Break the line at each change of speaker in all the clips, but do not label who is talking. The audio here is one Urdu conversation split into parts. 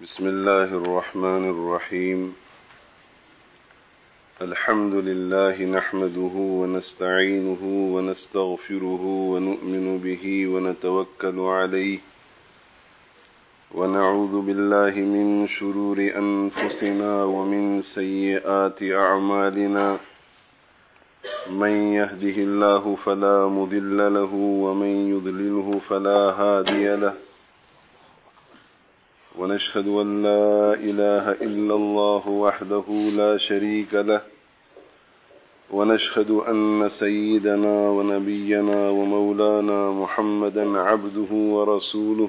بسم الله الرحمن الرحيم. الحمد لله نحمده ونستعينه ونستغفره ونؤمن به ونتوكل عليه ونعوذ بالله من شرور أنفسنا ومن سيئات أعمالنا. من يهده الله فلا مضل له ومن يضلله فلا هادي له. ونشهد أن لا إله إلا الله وحده لا شريك له. ونشهد أن سيدنا ونبينا ومولانا محمدا عبده ورسوله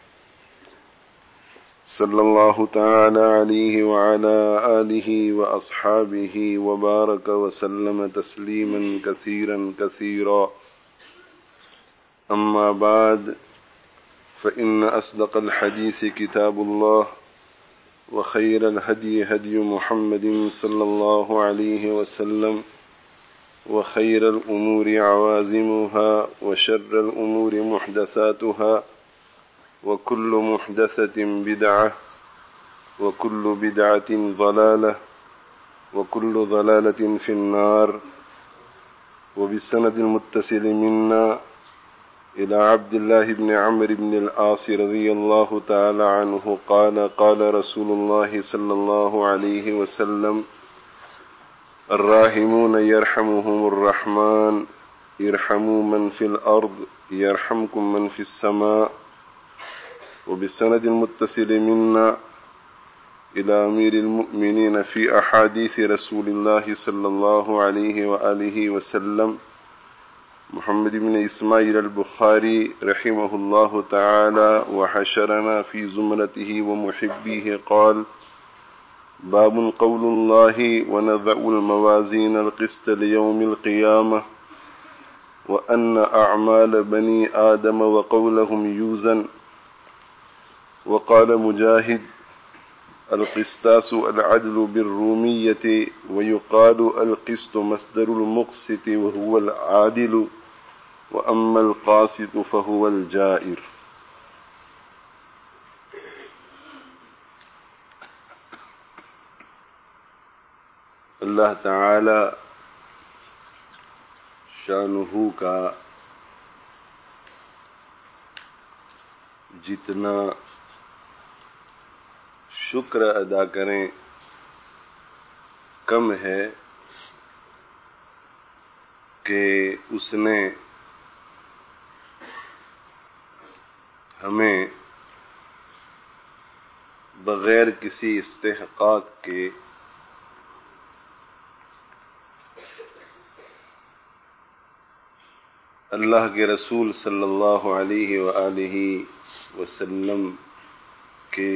صلى الله تعالى عليه وعلى آله وأصحابه وبارك وسلم تسليما كثيرا كثيرا. أما بعد، فإن أصدق الحديث كتاب الله، وخير الهدي هدي محمد صلى الله عليه وسلم، وخير الأمور عوازمها، وشر الأمور محدثاتها، وكل محدثة بدعة، وكل بدعة ضلالة، وكل ضلالة في النار. وبالسند المتصل منا إلى عبد الله بن عمرو بن العاص رضي الله تعالى عنه قال: قال رسول الله صلى الله عليه وسلم: الراحمون يرحمهم الرحمن، ارحموا من في الأرض يرحمكم من في السماء. وبالسند المتصل منا إلى أمير المؤمنين في أحاديث رسول الله صلى الله عليه وآله وسلم محمد بن إسماعيل البخاري رحمه الله تعالى وحشرنا في زمرته ومحبيه قال: باب قول الله: ونضع الموازين القسط ليوم القيامة، وأن أعمال بني آدم وقولهم يوزن. وقال مجاهد: القسطاس العدل بالرومية، ويقال القسط مصدر المقسط وهو العادل، وأما القاسط فهو الجائر. اللہ تعالی شانہ کا جتنا شکر ادا کریں کم ہے کہ اس نے ہمیں بغیر کسی استحقاق کے اللہ کے رسول صلی اللہ علیہ وآلہ وسلم کے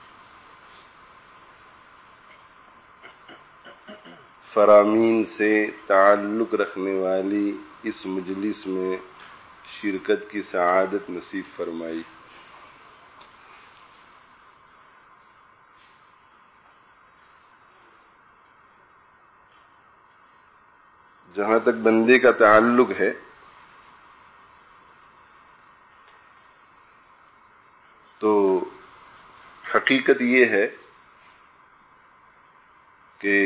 فرامین سے تعلق رکھنے والی اس مجلس میں شرکت کی سعادت نصیب فرمائی. جہاں تک بندے کا تعلق ہے، تو حقیقت یہ ہے کہ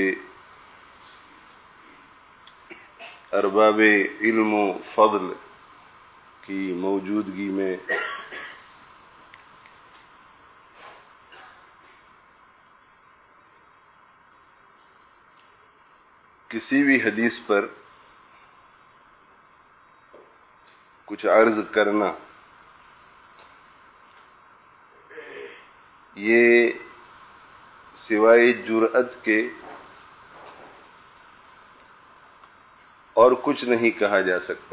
ارباب علم و فضل کی موجودگی میں کسی بھی حدیث پر کچھ عرض کرنا یہ سوائے جرأت کے اور کچھ نہیں کہا جا سکتا.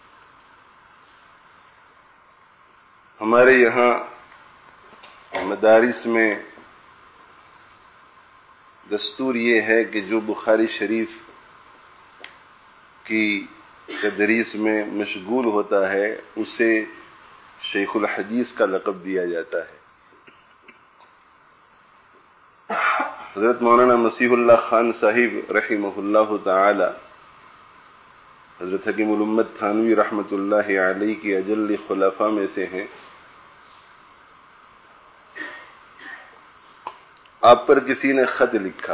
ہمارے یہاں مدارس میں دستور یہ ہے کہ جو بخاری شریف کی تدریس میں مشغول ہوتا ہے اسے شیخ الحدیث کا لقب دیا جاتا ہے. حضرت مولانا مسیح اللہ خان صاحب رحمہ اللہ تعالی حضرت حکیم الامت تھانوی رحمۃ اللہ علیہ کی اجل خلفاء میں سے ہیں. آپ پر کسی نے خط لکھا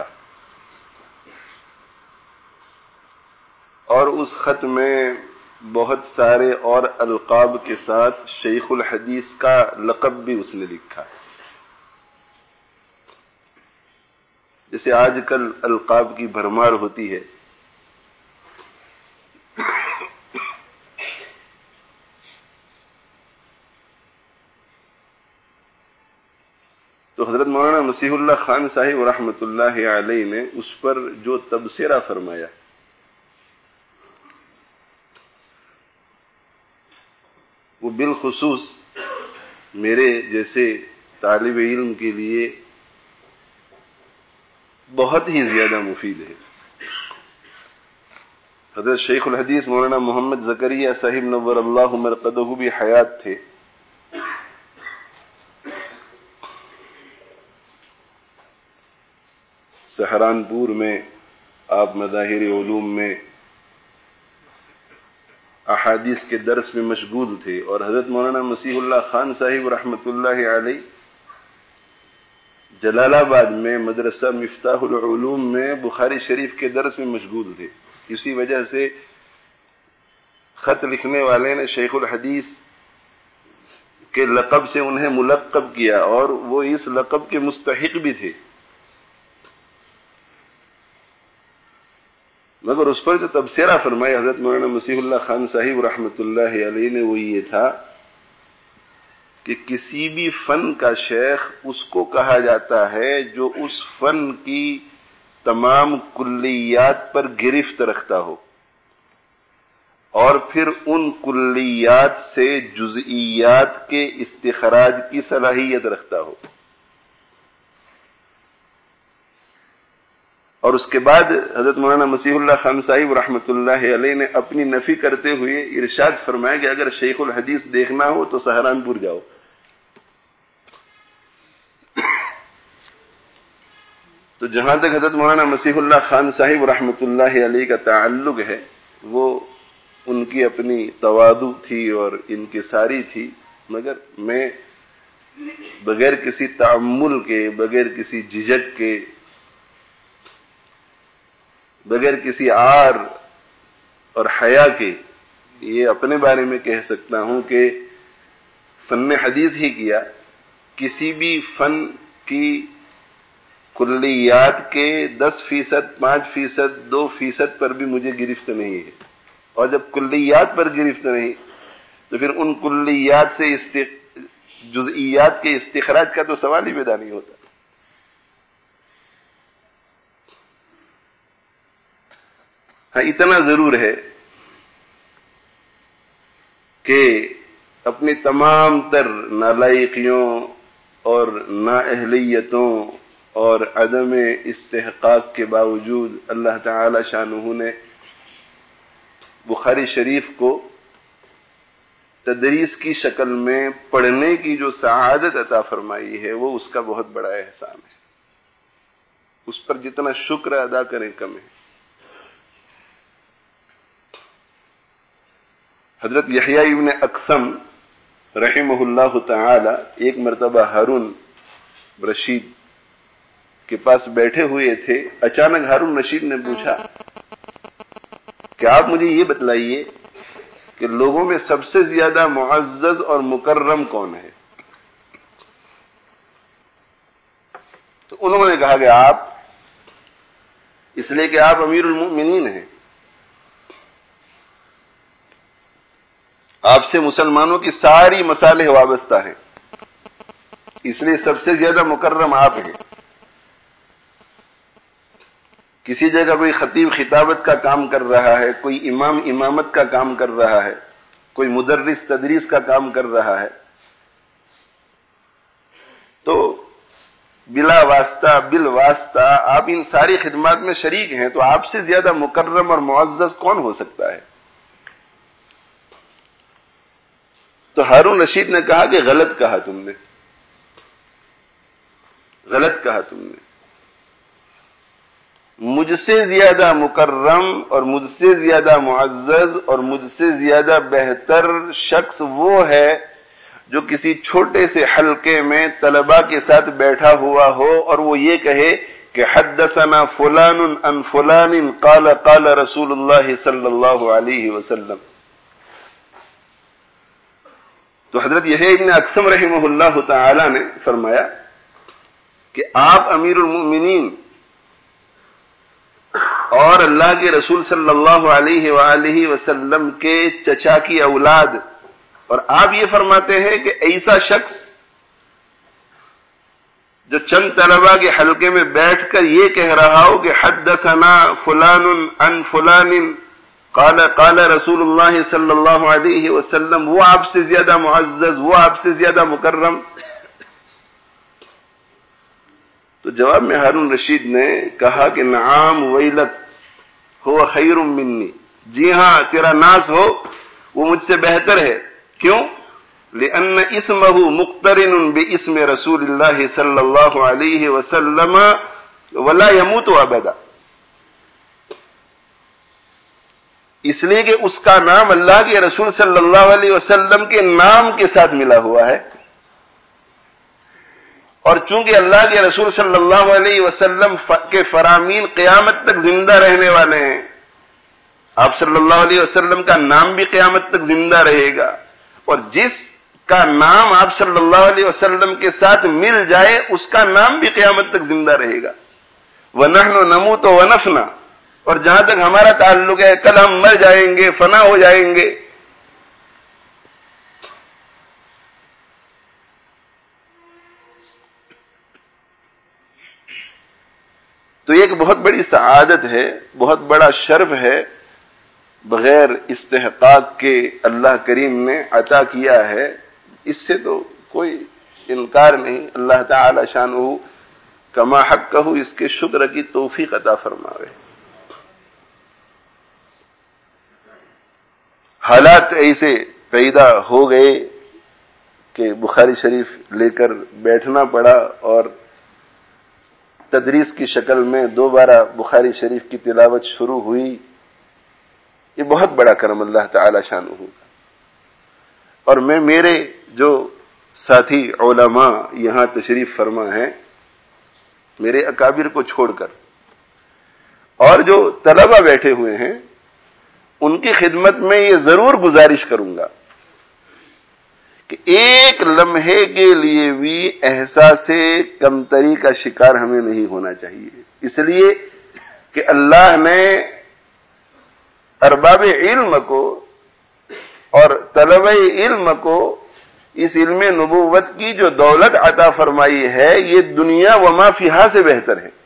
اور اس خط میں بہت سارے اور القاب کے ساتھ شیخ الحدیث کا لقب بھی اس نے لکھا، جیسے آج کل القاب کی بھرمار ہوتی ہے۔ تو حضرت مولانا مسیح اللہ خان صاحب رحمۃ اللہ علیہ نے اس پر جو تبصرہ فرمایا، وہ بالخصوص میرے جیسے طالب علم کے لیے بہت ہی زیادہ مفید ہے۔ حضرت شیخ الحدیث مولانا محمد زکریا صاحب نور اللہ مرقدہ بھی حیات تھے۔ سہارنپور میں آپ مظاہر علوم میں احادیث کے درس میں مشغول تھے، اور حضرت مولانا مسیح اللہ خان صاحب رحمۃ اللہ علیہ جلال آباد میں مدرسہ مفتاح العلوم میں بخاری شریف کے درس میں مشغول تھے۔ اسی وجہ سے خط لکھنے والے نے شیخ الحدیث کے لقب سے انہیں ملقب کیا، اور وہ اس لقب کے مستحق بھی تھے، مگر اس پر جو تبصرہ فرمایا حضرت مولانا مسیح اللہ خان صاحب رحمۃ اللہ علیہ نے وہ یہ تھا کہ کسی بھی فن کا شیخ اس کو کہا جاتا ہے جو اس فن کی تمام کلیات پر گرفت رکھتا ہو اور پھر ان کلیات سے جزئیات کے استخراج کی صلاحیت رکھتا ہو، اور اس کے بعد حضرت مولانا مسیح اللہ خان صاحب رحمۃ اللہ علیہ نے اپنی نفی کرتے ہوئے ارشاد فرمایا کہ اگر شیخ الحدیث دیکھنا ہو تو سہارنپور جاؤ۔ تو جہاں تک حضرت مولانا مسیح اللہ خان صاحب رحمۃ اللہ علیہ کا تعلق ہے، وہ ان کی اپنی تواضع تھی اور انکساری تھی، مگر میں بغیر کسی تعمل کے، بغیر کسی جھجک کے، بغیر کسی عار اور حیا کے یہ اپنے بارے میں کہہ سکتا ہوں کہ فن حدیث ہی کیا کسی بھی فن کی کلیات کے 10%، 5%، 2% پر بھی مجھے گرفت نہیں ہے، اور جب کلیات پر گرفت نہیں تو پھر ان کلیات سے جزئیات کے استخراج کا تو سوال ہی پیدا نہیں ہوتا۔ ہاں، اتنا ضرور ہے کہ اپنی تمام تر نالائقیوں اور نااہلیتوں اور عدم استحقاق کے باوجود اللہ تعالی شانہ نے بخاری شریف کو تدریس کی شکل میں پڑھنے کی جو سعادت عطا فرمائی ہے، وہ اس کا بہت بڑا احسان ہے۔ اس پر جتنا شکر ادا کریں کم ہے۔ حضرت یحییٰ ابن اقسم رحمہ اللہ تعالی ایک مرتبہ ہارون رشید کے پاس بیٹھے ہوئے تھے۔ اچانک ہارون رشید نے پوچھا کہ آپ مجھے یہ بتلائیے کہ لوگوں میں سب سے زیادہ معزز اور مکرم کون ہے؟ تو انہوں نے کہا کہ آپ، اس لیے کہ آپ امیر المؤمنین ہیں، آپ سے مسلمانوں کی ساری مصالح وابستہ ہیں، اس لیے سب سے زیادہ مکرم آپ ہیں۔ کسی جگہ کوئی خطیب خطابت کا کام کر رہا ہے، کوئی امام امامت کا کام کر رہا ہے، کوئی مدرس تدریس کا کام کر رہا ہے، تو بلا واسطہ بالواسطہ آپ ان ساری خدمات میں شریک ہیں، تو آپ سے زیادہ مکرم اور معزز کون ہو سکتا ہے؟ تو ہارون رشید نے کہا کہ غلط کہا تم نے، غلط کہا تم نے۔ مجھ سے زیادہ مکرم اور مجھ سے زیادہ معزز اور مجھ سے زیادہ بہتر شخص وہ ہے جو کسی چھوٹے سے حلقے میں طلباء کے ساتھ بیٹھا ہوا ہو اور وہ یہ کہے کہ حدثنا فلان عن فلان قال قال رسول اللہ صلی اللہ علیہ وسلم. تو حضرت یحییٰ ابن اکثم رحمہ اللہ تعالی نے فرمایا کہ آپ امیر المؤمنین اور اللہ کے رسول صلی اللہ علیہ وآلہ وسلم کے چچا کی اولاد، اور آپ یہ فرماتے ہیں کہ ایسا شخص جو چند طلباء کے حلقے میں بیٹھ کر یہ کہہ رہا ہو کہ حدثنا فلان عن فلان قال قال رسول اللہ صلی اللہ علیہ وسلم، وہ آپ سے زیادہ معزز، وہ آپ سے زیادہ مکرم. تو جواب میں ہارون رشید نے کہا کہ نعام ویلک ہو خیر منی، جی ہاں تیرا ناز ہو وہ مجھ سے بہتر ہے. کیوں؟ لأن اسمہ مقترن باسم رسول اللہ صلی اللہ علیہ وسلم ولا يموت ابدا، اس لیے کہ اس کا نام اللہ کے رسول صلی اللہ علیہ وسلم کے نام کے ساتھ ملا ہوا ہے، اور چونکہ اللہ کے رسول صلی اللہ علیہ وسلم کے فرامین قیامت تک زندہ رہنے والے ہیں، آپ صلی اللہ علیہ وسلم کا نام بھی قیامت تک زندہ رہے گا، اور جس کا نام آپ صلی اللہ علیہ وسلم کے ساتھ مل جائے اس کا نام بھی قیامت تک زندہ رہے گا. وَنَحْنُ نَمُوتُ وَنَفْنَا، اور جہاں تک ہمارا تعلق ہے کل ہم مر جائیں گے، فنا ہو جائیں گے. تو ایک بہت بڑی سعادت ہے، بہت بڑا شرف ہے، بغیر استحقاق کے اللہ کریم نے عطا کیا ہے، اس سے تو کوئی انکار نہیں. اللہ تعالی شانہ کما حقہ اس کے شکر کی توفیق عطا فرماوے. حالات ایسے پیدا ہو گئے کہ بخاری شریف لے کر بیٹھنا پڑا، اور تدریس کی شکل میں دوبارہ بخاری شریف کی تلاوت شروع ہوئی. یہ بہت بڑا کرم اللہ تعالی شانہ کا. اور میں میرے جو ساتھی علماء یہاں تشریف فرما ہیں، میرے اکابر کو چھوڑ کر، اور جو طلبہ بیٹھے ہوئے ہیں، ان کی خدمت میں یہ ضرور گزارش کروں گا کہ ایک لمحے کے لیے بھی احساس کمتری کا شکار ہمیں نہیں ہونا چاہیے. اس لیے کہ اللہ نے ارباب علم کو اور طلبہ علم کو اس علم نبوت کی جو دولت عطا فرمائی ہے، یہ دنیا وما فیہا سے بہتر ہے.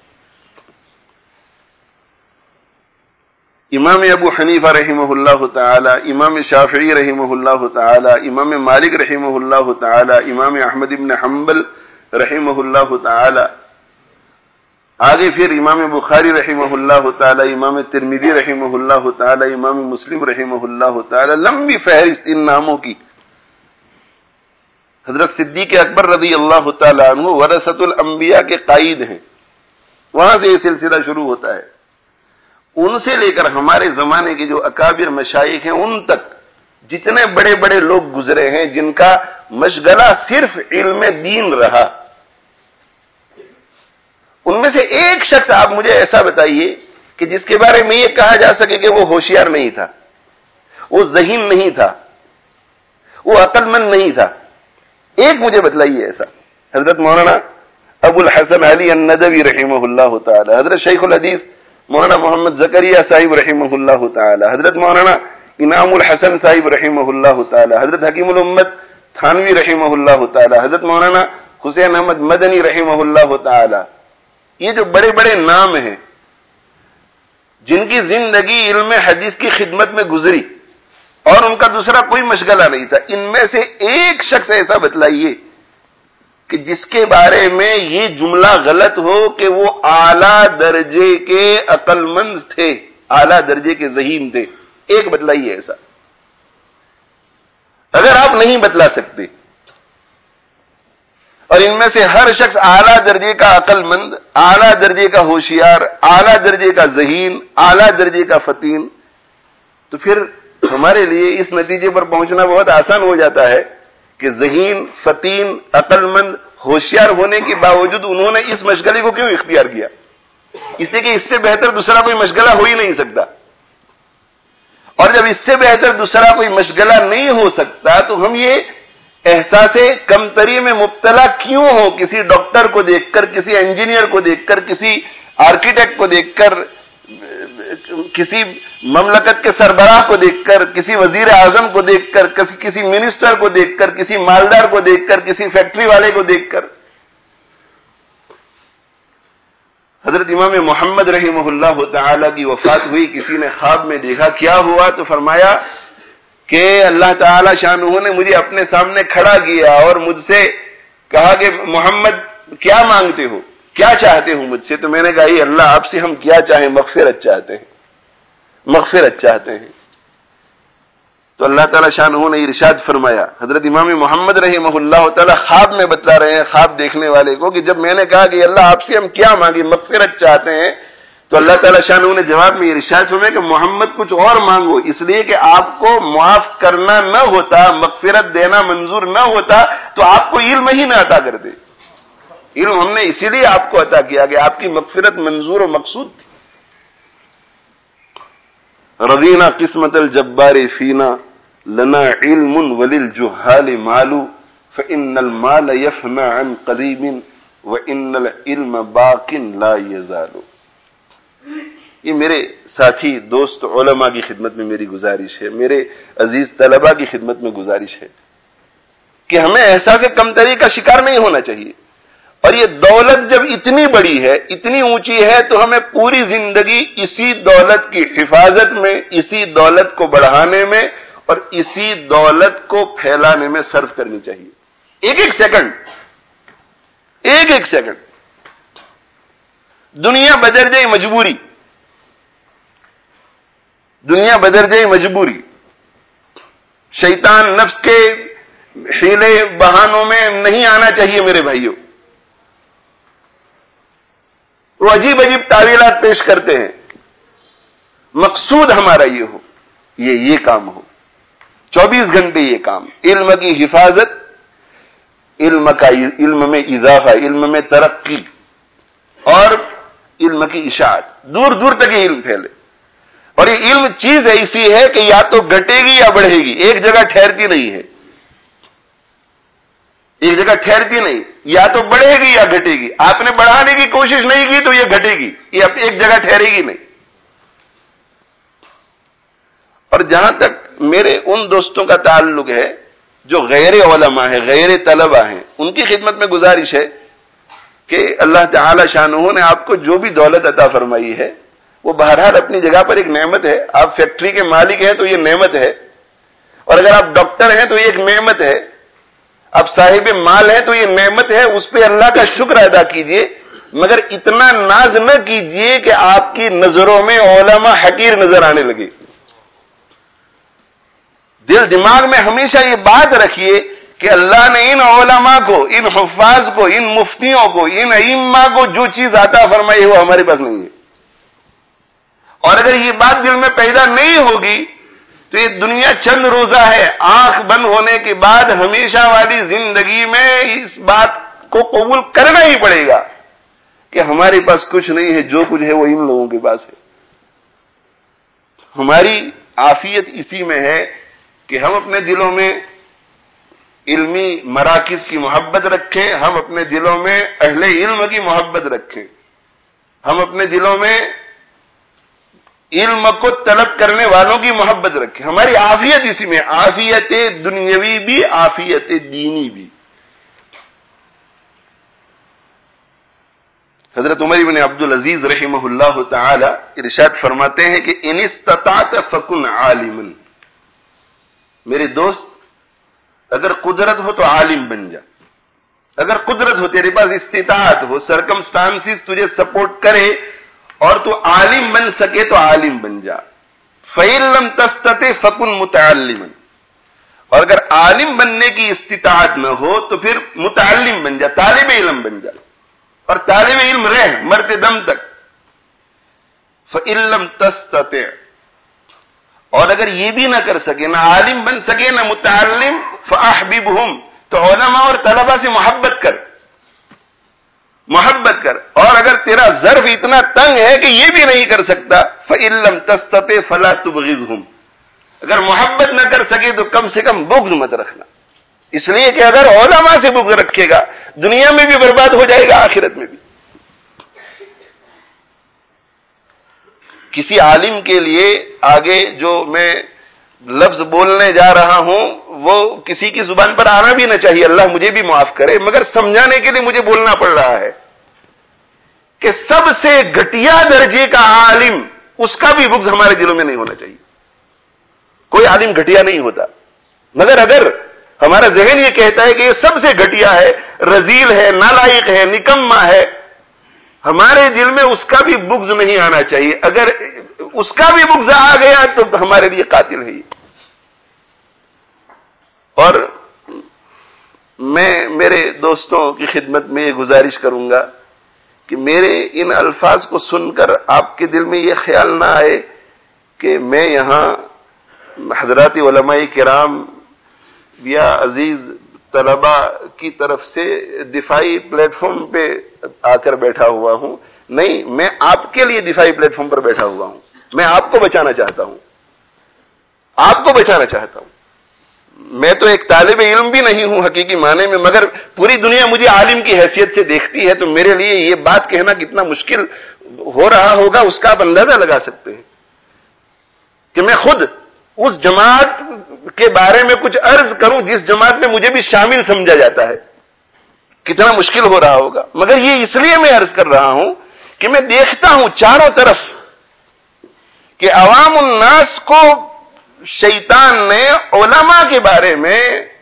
امام ابو حنیفہ رحمہ اللہ تعالی، امام شافعی رحمہ اللہ تعالی، امام مالک رحمہ اللہ تعالی، امام احمد بن حنبل رحمہ اللہ تعالی، آگے پھر امام بخاری رحمہ اللہ تعالی، امام ترمذی رحمہ اللہ تعالی، امام مسلم رحمہ اللہ تعالی، لمبی فہرست ان ناموں کی. حضرت صدیق اکبر رضی اللہ تعالی عنہ ورثۃ الانبیاء کے قائد ہیں، وہاں سے یہ سلسلہ شروع ہوتا ہے. ان سے لے کر ہمارے زمانے کے جو اکابر مشائخ ہیں، ان تک جتنے بڑے بڑے لوگ گزرے ہیں جن کا مشغلہ صرف علم دین رہا، ان میں سے ایک شخص آپ مجھے ایسا بتائیے کہ جس کے بارے میں یہ کہا جا سکے کہ وہ ہوشیار نہیں تھا، وہ ذہین نہیں تھا، وہ عقل مند نہیں تھا. ایک مجھے بتلائیے ایسا. حضرت مولانا ابو الحسن علی الندوی رحمہ اللہ تعالی، حضرت شیخ الحدیث مولانا محمد زکریا صاحب رحمہ اللہ تعالی، حضرت مولانا انعام الحسن صاحب رحمہ اللہ تعالی، حضرت حکیم الامت تھانوی رحمہ اللہ تعالی، حضرت مولانا حسین احمد مدنی رحمہ اللہ تعالی. یہ جو بڑے بڑے نام ہیں جن کی زندگی علم حدیث کی خدمت میں گزری اور ان کا دوسرا کوئی مشغلہ نہیں تھا، ان میں سے ایک شخص ایسا بتلائیے کہ جس کے بارے میں یہ جملہ غلط ہو کہ وہ اعلیٰ درجے کے عقل مند تھے، اعلیٰ درجے کے ذہین تھے. ایک بتلائیے ایسا. اگر آپ نہیں بتلا سکتے، اور ان میں سے ہر شخص اعلیٰ درجے کا عقل مند، اعلیٰ درجے کا ہوشیار، اعلیٰ درجے کا ذہین، اعلیٰ درجے کا فطین، تو پھر ہمارے لیے اس نتیجے پر پہنچنا بہت آسان ہو جاتا ہے کہ ذہین، فطین، عقل مند، ہوشیار ہونے کے باوجود انہوں نے اس مشغلے کو کیوں اختیار کیا؟ اس لیے کہ اس سے بہتر دوسرا کوئی مشغلہ ہو ہی نہیں سکتا، اور جب اس سے بہتر دوسرا کوئی مشغلہ نہیں ہو سکتا تو ہم یہ احساس کمتری میں مبتلا کیوں ہو؟ کسی ڈاکٹر کو دیکھ کر، کسی انجینئر کو دیکھ کر، کسی آرکیٹیکٹ کو دیکھ کر، کسی مملکت کے سربراہ کو دیکھ کر، کسی وزیر اعظم کو دیکھ کر، کسی منسٹر کو دیکھ کر، کسی مالدار کو دیکھ کر، کسی فیکٹری والے کو دیکھ کر. حضرت امام محمد رحمہ اللہ تعالی کی وفات ہوئی، کسی نے خواب میں دیکھا، کیا ہوا؟ تو فرمایا کہ اللہ تعالی شانہ نے مجھے اپنے سامنے کھڑا کیا اور مجھ سے کہا کہ محمد کیا مانگتے ہو، کیا چاہتے ہو مجھ سے؟ تو میں نے کہا یہ اللہ آپ سے ہم کیا چاہیں، مغفرت چاہتے ہیں، مغفرت چاہتے ہیں. تو اللہ تعالی شانہ نے ارشاد فرمایا، حضرت امام محمد رحمہ اللہ تعالی خواب میں بتلا رہے ہیں خواب دیکھنے والے کو کہ جب میں نے کہا کہ اللہ آپ سے ہم کیا مانگے، مغفرت چاہتے ہیں، تو اللہ تعالی شانہ نے جواب میں ارشاد فرمایا کہ محمد کچھ اور مانگو، اس لیے کہ آپ کو معاف کرنا نہ ہوتا، مغفرت دینا منظور نہ ہوتا تو آپ کو علم ہی نہ عطا کر دے. علم ہم نے اسی لیے آپ کو عطا کیا کہ آپ کی مغفرت منظور و مقصود تھی. رضینا قسمت الجبار فینا لنا علم وللجہال مال فإن المال يفنى عن قریب وإن العلم باق لا يزال. یہ میرے ساتھی دوست علماء کی خدمت میں میری گزارش ہے، میرے عزیز طلباء کی خدمت میں گزارش ہے کہ ہمیں احساس کمتری کا شکار نہیں ہونا چاہیے. اور یہ دولت جب اتنی بڑی ہے، اتنی اونچی ہے، تو ہمیں پوری زندگی اسی دولت کی حفاظت میں، اسی دولت کو بڑھانے میں اور اسی دولت کو پھیلانے میں صرف کرنی چاہیے. ایک ایک سیکنڈ، ایک ایک سیکنڈ. دنیا بدرجہ مجبوری، دنیا بدرجہ مجبوری، شیطان نفس کے حیلے بہانوں میں نہیں آنا چاہیے میرے بھائیوں. وہ عجیب عجیب تعویلات پیش کرتے ہیں. مقصود ہمارا یہ ہو، یہ کام ہو، 24 گھنٹے یہ کام، علم کی حفاظت، علم میں اضافہ، علم میں ترقی اور علم کی اشاعت، دور دور تک یہ علم پھیلے. اور یہ علم چیز ایسی ہے کہ یا تو گھٹے گی یا بڑھے گی، ایک جگہ ٹھہرتی نہیں ہے، ایک جگہ ٹھہرتی نہیں، یا تو بڑھے گی یا گھٹے گی. آپ نے بڑھانے کی کوشش نہیں کی تو یہ گھٹے گی، یہ ایک جگہ ٹھہرے گی نہیں. اور جہاں تک میرے ان دوستوں کا تعلق ہے جو غیر علماء ہیں، غیر طلباء ہیں، ان کی خدمت میں گزارش ہے کہ اللہ تعالی شانہ نے آپ کو جو بھی دولت عطا فرمائی ہے وہ بہرحال اپنی جگہ پر ایک نعمت ہے. آپ فیکٹری کے مالک ہیں تو یہ نعمت ہے، اور اگر آپ ڈاکٹر ہیں تو یہ ایک نعمت ہے، آپ صاحب مال ہیں تو یہ نعمت ہے، اس پہ اللہ کا شکر ادا کیجئے. مگر اتنا ناز نہ کیجئے کہ آپ کی نظروں میں علماء حقیر نظر آنے لگے. دل دماغ میں ہمیشہ یہ بات رکھیے کہ اللہ نے ان علماء کو، ان حفاظ کو، ان مفتیوں کو، ان ائمہ کو جو چیز عطا فرمائی ہے وہ ہمارے پاس نہیں ہے. اور اگر یہ بات دل میں پیدا نہیں ہوگی تو یہ دنیا چند روزہ ہے. آنکھ بند ہونے کے بعد ہمیشہ والی زندگی میں اس بات کو قبول کرنا ہی پڑے گا کہ ہمارے پاس کچھ نہیں ہے، جو کچھ ہے وہ ان لوگوں کے پاس ہے. ہماری عافیت اسی میں ہے کہ ہم اپنے دلوں میں علمی مراکز کی محبت رکھیں، ہم اپنے دلوں میں اہل علم کی محبت رکھیں، ہم اپنے دلوں میں علم کو طلب کرنے والوں کی محبت رکھیں. ہماری عافیت اسی میں، عافیت دنیاوی بھی، عافیت دینی بھی. حضرت عمر بن عبدالعزیز رحمہ اللہ تعالی ارشاد فرماتے ہیں کہ ان استطعت فکن عالما. میرے دوست، اگر قدرت ہو تو عالم بن جا. اگر قدرت ہو، تیرے پاس استطاعت ہو، سرکمسٹانسز تجھے سپورٹ کرے اور تو عالم بن سکے تو عالم بن جا. فَإِن لَّمْ تَسْتَطِعْ فَكُن مُتَعَلِّمًا. اور اگر عالم بننے کی استطاعت نہ ہو تو پھر متعلم بن جا، طالب علم بن جا، اور طالب علم رہ مرتے دم تک. فَإِن لَّمْ تَسْتَطِعْ. اور اگر یہ بھی نہ کر سکے، نہ عالم بن سکے نہ متعلم، فَأَحْبِبْهُمْ. تو علماء اور طلبہ سے محبت کر، اور اگر تیرا ظرف اتنا تنگ ہے کہ یہ بھی نہیں کر سکتا، فَإِن لَّمْ تَسْتَطِعْ فَلَا تُبْغِضْهُمْ، اگر محبت نہ کر سکے تو کم سے کم بغض مت رکھنا، اس لیے کہ اگر علماء سے بغض رکھے گا دنیا میں بھی برباد ہو جائے گا، آخرت میں بھی۔ کسی عالم کے لیے آگے جو میں لفظ بولنے جا رہا ہوں وہ کسی کی زبان پر آنا بھی نہ چاہیے، اللہ مجھے بھی معاف کرے، مگر سمجھانے کے لیے مجھے بولنا پڑ رہا ہے کہ سب سے گھٹیا درجے کا عالم، اس کا بھی بغض ہمارے دلوں میں نہیں ہونا چاہیے۔ کوئی عالم گھٹیا نہیں ہوتا، مگر اگر ہمارا ذہن یہ کہتا ہے کہ یہ سب سے گھٹیا ہے، رذیل ہے، نالائق ہے، نکما ہے، ہمارے دل میں اس کا بھی بغض نہیں آنا چاہیے۔ اگر اس کا بھی بغض آ گیا تو ہمارے لیے قاتل ہے یہ۔ اور میں میرے دوستوں کی خدمت میں یہ گزارش کروں گا کہ میرے ان الفاظ کو سن کر آپ کے دل میں یہ خیال نہ آئے کہ میں یہاں حضرات علماء کرام یا عزیز طلبہ کی طرف سے دفاعی پلیٹ فارم پہ آ کر بیٹھا ہوا ہوں۔ نہیں، میں آپ کے لیے دفاعی پلیٹ فارم پر بیٹھا ہوا ہوں، میں آپ کو بچانا چاہتا ہوں، میں تو ایک طالب علم بھی نہیں ہوں حقیقی معنی میں، مگر پوری دنیا مجھے عالم کی حیثیت سے دیکھتی ہے، تو میرے لیے یہ بات کہنا کتنا مشکل ہو رہا ہوگا اس کا آپ اندازہ لگا سکتے ہیں کہ میں خود اس جماعت کے بارے میں کچھ عرض کروں جس جماعت میں مجھے بھی شامل سمجھا جاتا ہے، کتنا مشکل ہو رہا ہوگا۔ مگر یہ اس لیے میں عرض کر رہا ہوں کہ میں دیکھتا ہوں چاروں طرف کہ عوام الناس کو شیطان نے علماء کے بارے میں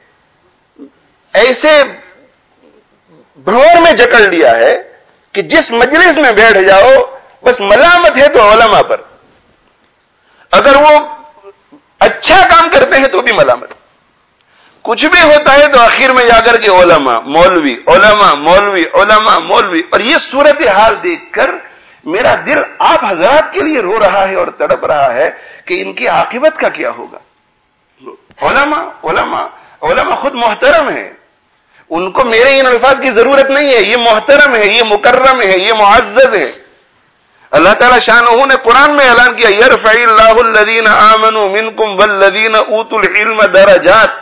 ایسے بھنور میں جکڑ لیا ہے کہ جس مجلس میں بیٹھ جاؤ بس ملامت ہے تو علماء پر، اگر وہ اچھا کام کرتے ہیں تو بھی ملامت، کچھ بھی ہوتا ہے تو آخر میں جا کر کے علماء مولوی، علماء مولوی، علماء مولوی۔ اور یہ صورتحال دیکھ کر میرا دل آپ حضرات کے لیے رو رہا ہے اور تڑپ رہا ہے کہ ان کی عاقبت کا کیا ہوگا۔ علماء خود محترم ہیں، ان کو میرے ان الفاظ کی ضرورت نہیں ہے، یہ محترم ہے، یہ مکرم ہے، یہ معزز ہے۔ اللہ تعالیٰ شانہ نے قرآن میں اعلان کیا، یرفع اللہ الذین آمنوا منکم والذین اوتوا العلم درجات،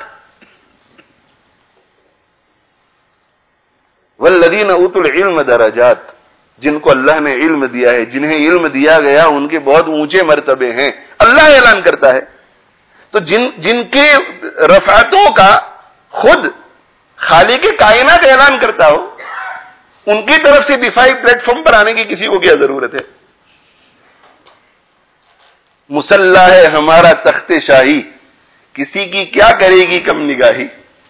والذین اوتوا العلم درجات، جن کو اللہ نے علم دیا ہے، جنہیں علم دیا گیا ان کے بہت اونچے مرتبے ہیں، اللہ اعلان کرتا ہے۔ تو جن کے رفعتوں کا خود خالق کائنات اعلان کرتا ہو، ان کی طرف سے دفاعی پلیٹ فارم پر آنے کی کسی کو کیا ضرورت ہے؟ مسلح ہے ہمارا تخت شاہی، کسی کی کیا کرے گی کم نگاہی۔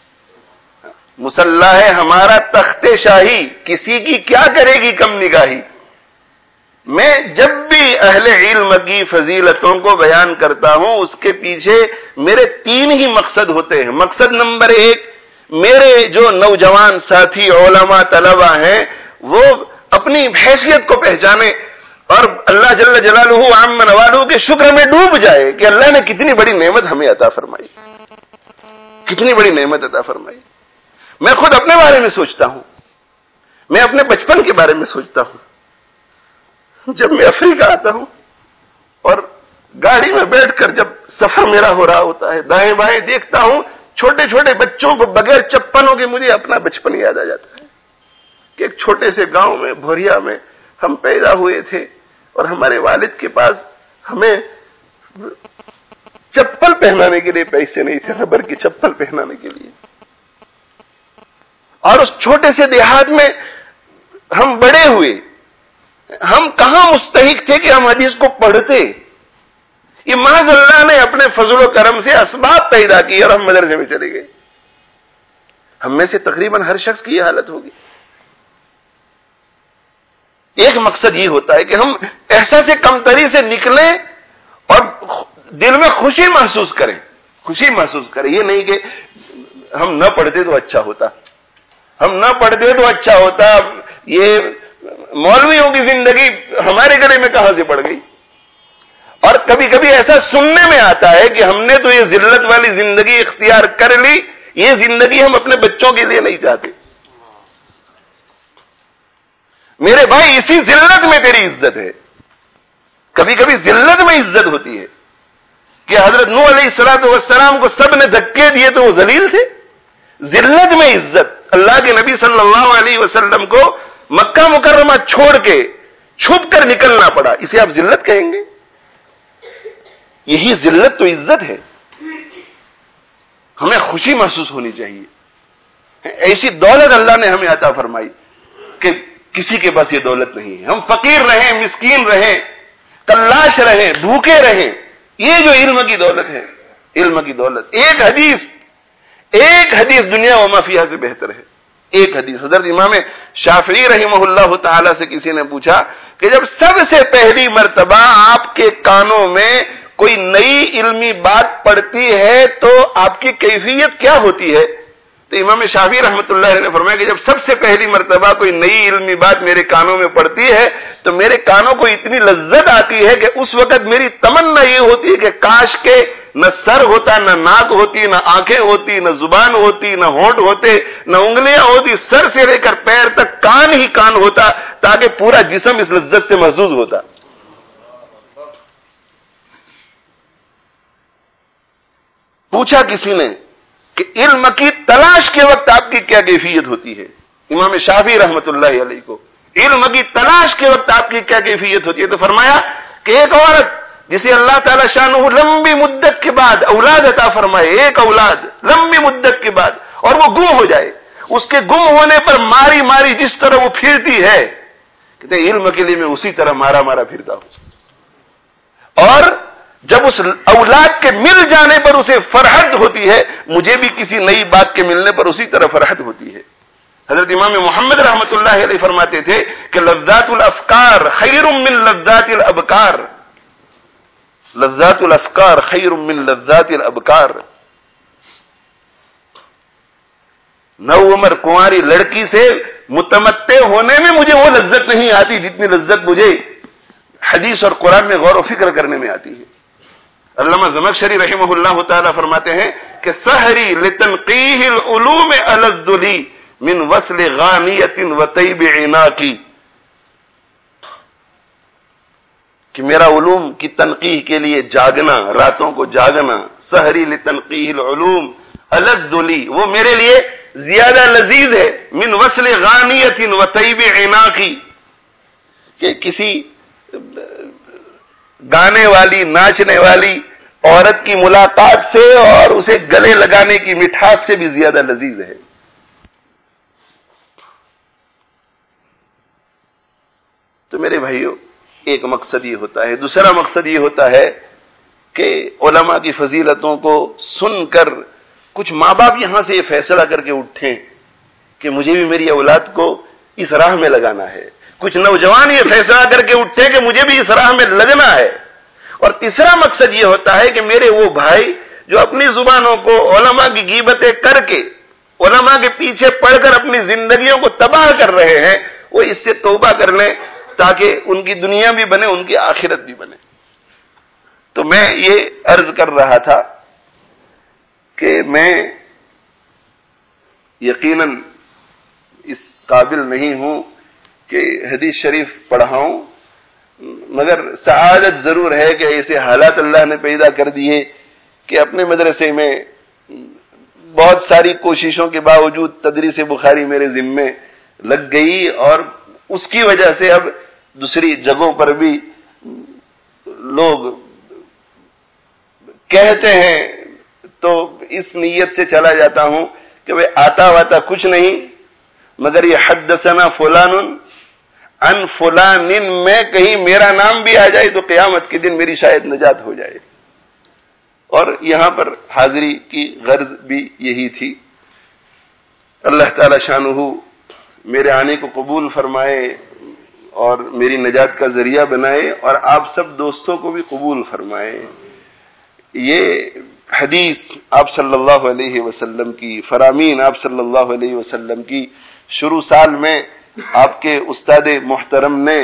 مسلح ہے ہمارا تخت شاہی، کسی کی کیا کرے گی کم نگاہی۔ میں جب بھی اہل علم کی فضیلتوں کو بیان کرتا ہوں اس کے پیچھے میرے تین ہی مقصد ہوتے ہیں۔ مقصد نمبر ایک، میرے جو نوجوان ساتھی علماء طلبہ ہیں وہ اپنی حیثیت کو پہچانے اور اللہ جل جلالہ عم نوالہ کے شکر میں ڈوب جائے کہ اللہ نے کتنی بڑی نعمت ہمیں عطا فرمائی، کتنی بڑی نعمت عطا فرمائی۔ میں خود اپنے بارے میں سوچتا ہوں، میں اپنے بچپن کے بارے میں سوچتا ہوں۔ جب میں افریقہ آتا ہوں اور گاڑی میں بیٹھ کر جب سفر میرا ہو رہا ہوتا ہے، دائیں بائیں دیکھتا ہوں چھوٹے چھوٹے بچوں کو بغیر چپلوں کے، مجھے اپنا بچپن یاد آ جاتا ہے کہ ایک چھوٹے سے گاؤں میں بھوریا میں ہم پیدا ہوئے تھے اور ہمارے والد کے پاس ہمیں چپل پہنانے کے لیے پیسے نہیں تھے، ربر کی چپل پہنانے کے لیے، اور اس چھوٹے سے دیہات میں ہم بڑے ہوئے۔ ہم کہاں مستحق تھے کہ ہم حدیث کو پڑھتے؟ یہ محض اللہ نے اپنے فضل و کرم سے اسباب پیدا کی اور ہم مدرسے میں چلے گئے۔ ہم میں سے تقریباً ہر شخص کی یہ حالت ہوگی۔ ایک مقصد یہ ہوتا ہے کہ ہم احساس کمتری سے نکلیں اور دل میں خوشی محسوس کریں، خوشی محسوس کریں۔ یہ نہیں کہ ہم نہ پڑھتے تو اچھا ہوتا، ہم نہ پڑھتے تو اچھا ہوتا، یہ مولویوں کی زندگی ہمارے گلے میں کہاں سے پڑ گئی۔ اور کبھی کبھی ایسا سننے میں آتا ہے کہ ہم نے تو یہ ذلت والی زندگی اختیار کر لی یہ زندگی ہم اپنے بچوں کے لیے نہیں چاہتے. میرے بھائی اسی ذلت میں تیری عزت ہے. کبھی کبھی ذلت میں عزت ہوتی ہے کہ حضرت نوح علیہ الصلوۃ والسلام کو سب نے دھکے دیے تو وہ ذلیل تھے. ذلت میں عزت. اللہ کے نبی صلی اللہ علیہ وسلم کو مکہ مکرمہ چھوڑ کے چھپ کر نکلنا پڑا, اسے آپ ذلت کہیں گے؟ یہی ذلت تو عزت ہے. ہمیں خوشی محسوس ہونی چاہیے. ایسی دولت اللہ نے ہمیں عطا فرمائی کہ کسی کے پاس یہ دولت نہیں ہے. ہم فقیر رہیں, مسکین رہیں, تلاش رہیں, بھوکے رہیں, یہ جو علم کی دولت ہے, علم کی دولت. ایک حدیث دنیا و ما فیہا سے بہتر ہے. ایک حدیث. حضرت امام شافعی رحمہ اللہ تعالی سے کسی نے پوچھا کہ جب سب سے پہلی مرتبہ آپ کے کانوں میں کوئی نئی علمی بات پڑتی ہے تو آپ کی کیفیت کیا ہوتی ہے؟ تو امام شافعی رحمۃ اللہ علیہ نے فرمایا کہ جب سب سے پہلی مرتبہ کوئی نئی علمی بات میرے کانوں میں پڑتی ہے تو میرے کانوں کو اتنی لذت آتی ہے کہ اس وقت میری تمنا یہ ہوتی ہے کہ کاش کے نہ سر ہوتا, نہ ناک ہوتی, نہ آنکھیں ہوتی, نہ زبان ہوتی, نہ ہونٹ ہوتے, نہ انگلیاں ہوتی, سر سے لے کر پیر تک کان ہی کان ہوتا تاکہ پورا جسم اس لذت سے محظوظ ہوتا. پوچھا کسی نے کہ علم کی تلاش کے وقت آپ کی کیا کیفیت ہوتی ہے؟ امام شافعی رحمۃ اللہ علیہ کو علم کی تلاش کے وقت آپ کی کیا کیفیت ہوتی ہے؟ تو فرمایا کہ ایک عورت جسے اللہ تعالی شانہ لمبی مدت کے بعد اولاد عطا فرمائے, ایک اولاد لمبی مدت کے بعد, اور وہ گم ہو جائے, اس کے گم ہونے پر ماری ماری جس طرح وہ پھرتی ہے, کہتے علم کے لیے میں اسی طرح مارا مارا پھرتا ہوں. اور جب اس اولاد کے مل جانے پر اسے فرحت ہوتی ہے, مجھے بھی کسی نئی بات کے ملنے پر اسی طرح فرحت ہوتی ہے. حضرت امام محمد رحمۃ اللہ علیہ فرماتے تھے کہ لذات الافکار خیر من لذات الابکار. لذات الافکار خیر من لذات الابکار. نو عمر کنواری لڑکی سے متمتع ہونے میں مجھے وہ لذت نہیں آتی جتنی لذت مجھے حدیث اور قرآن میں غور و فکر کرنے میں آتی ہے. علامہ زمخشری رحمہ اللہ تعالی فرماتے ہیں کہ سحری لتنقیح العلوم الذ لی من وصل غانیۃ و طیب عناقی, کہ میرا علوم کی تنقیح کے لیے جاگنا, راتوں کو جاگنا, سحری لتنقیح العلوم الذ لی, وہ میرے لیے زیادہ لذیذ ہے, من وصل غانیۃ و طیب عناقی, کہ کسی گانے والی, ناچنے والی عورت کی ملاقات سے اور اسے گلے لگانے کی مٹھاس سے بھی زیادہ لذیذ ہے. تو میرے بھائیوں, ایک مقصد یہ ہوتا ہے. دوسرا مقصد یہ ہوتا ہے کہ علماء کی فضیلتوں کو سن کر کچھ ماں باپ یہاں سے یہ فیصلہ کر کے اٹھیں کہ مجھے بھی میری اولاد کو اس راہ میں لگانا ہے. کچھ نوجوان یہ فیصلہ کر کے اٹھے کہ مجھے بھی اس راہ میں لگنا ہے. اور تیسرا مقصد یہ ہوتا ہے کہ میرے وہ بھائی جو اپنی زبانوں کو علماء کی غیبتیں کر کے, علماء کے پیچھے پڑھ کر اپنی زندگیوں کو تباہ کر رہے ہیں, وہ اس سے توبہ کر لیں تاکہ ان کی دنیا بھی بنے, ان کی آخرت بھی بنے. تو میں یہ عرض کر رہا تھا کہ میں یقیناً اس قابل نہیں ہوں کہ حدیث شریف پڑھاؤں, مگر سعادت ضرور ہے کہ ایسے حالات اللہ نے پیدا کر دیے کہ اپنے مدرسے میں بہت ساری کوششوں کے باوجود تدریس بخاری میرے ذمے لگ گئی, اور اس کی وجہ سے اب دوسری جگہوں پر بھی لوگ کہتے ہیں تو اس نیت سے چلا جاتا ہوں کہ وہ آتا واتا کچھ نہیں, مگر یہ حدثنا فلان ان فلان میں کہیں میرا نام بھی آ جائے تو قیامت کے دن میری شاید نجات ہو جائے. اور یہاں پر حاضری کی غرض بھی یہی تھی. اللہ تعالی شانہ میرے آنے کو قبول فرمائے اور میری نجات کا ذریعہ بنائے, اور آپ سب دوستوں کو بھی قبول فرمائے. یہ حدیث آپ صلی اللہ علیہ وسلم کی, فرامین آپ صلی اللہ علیہ وسلم کی, شروع سال میں آپ کے استاد محترم نے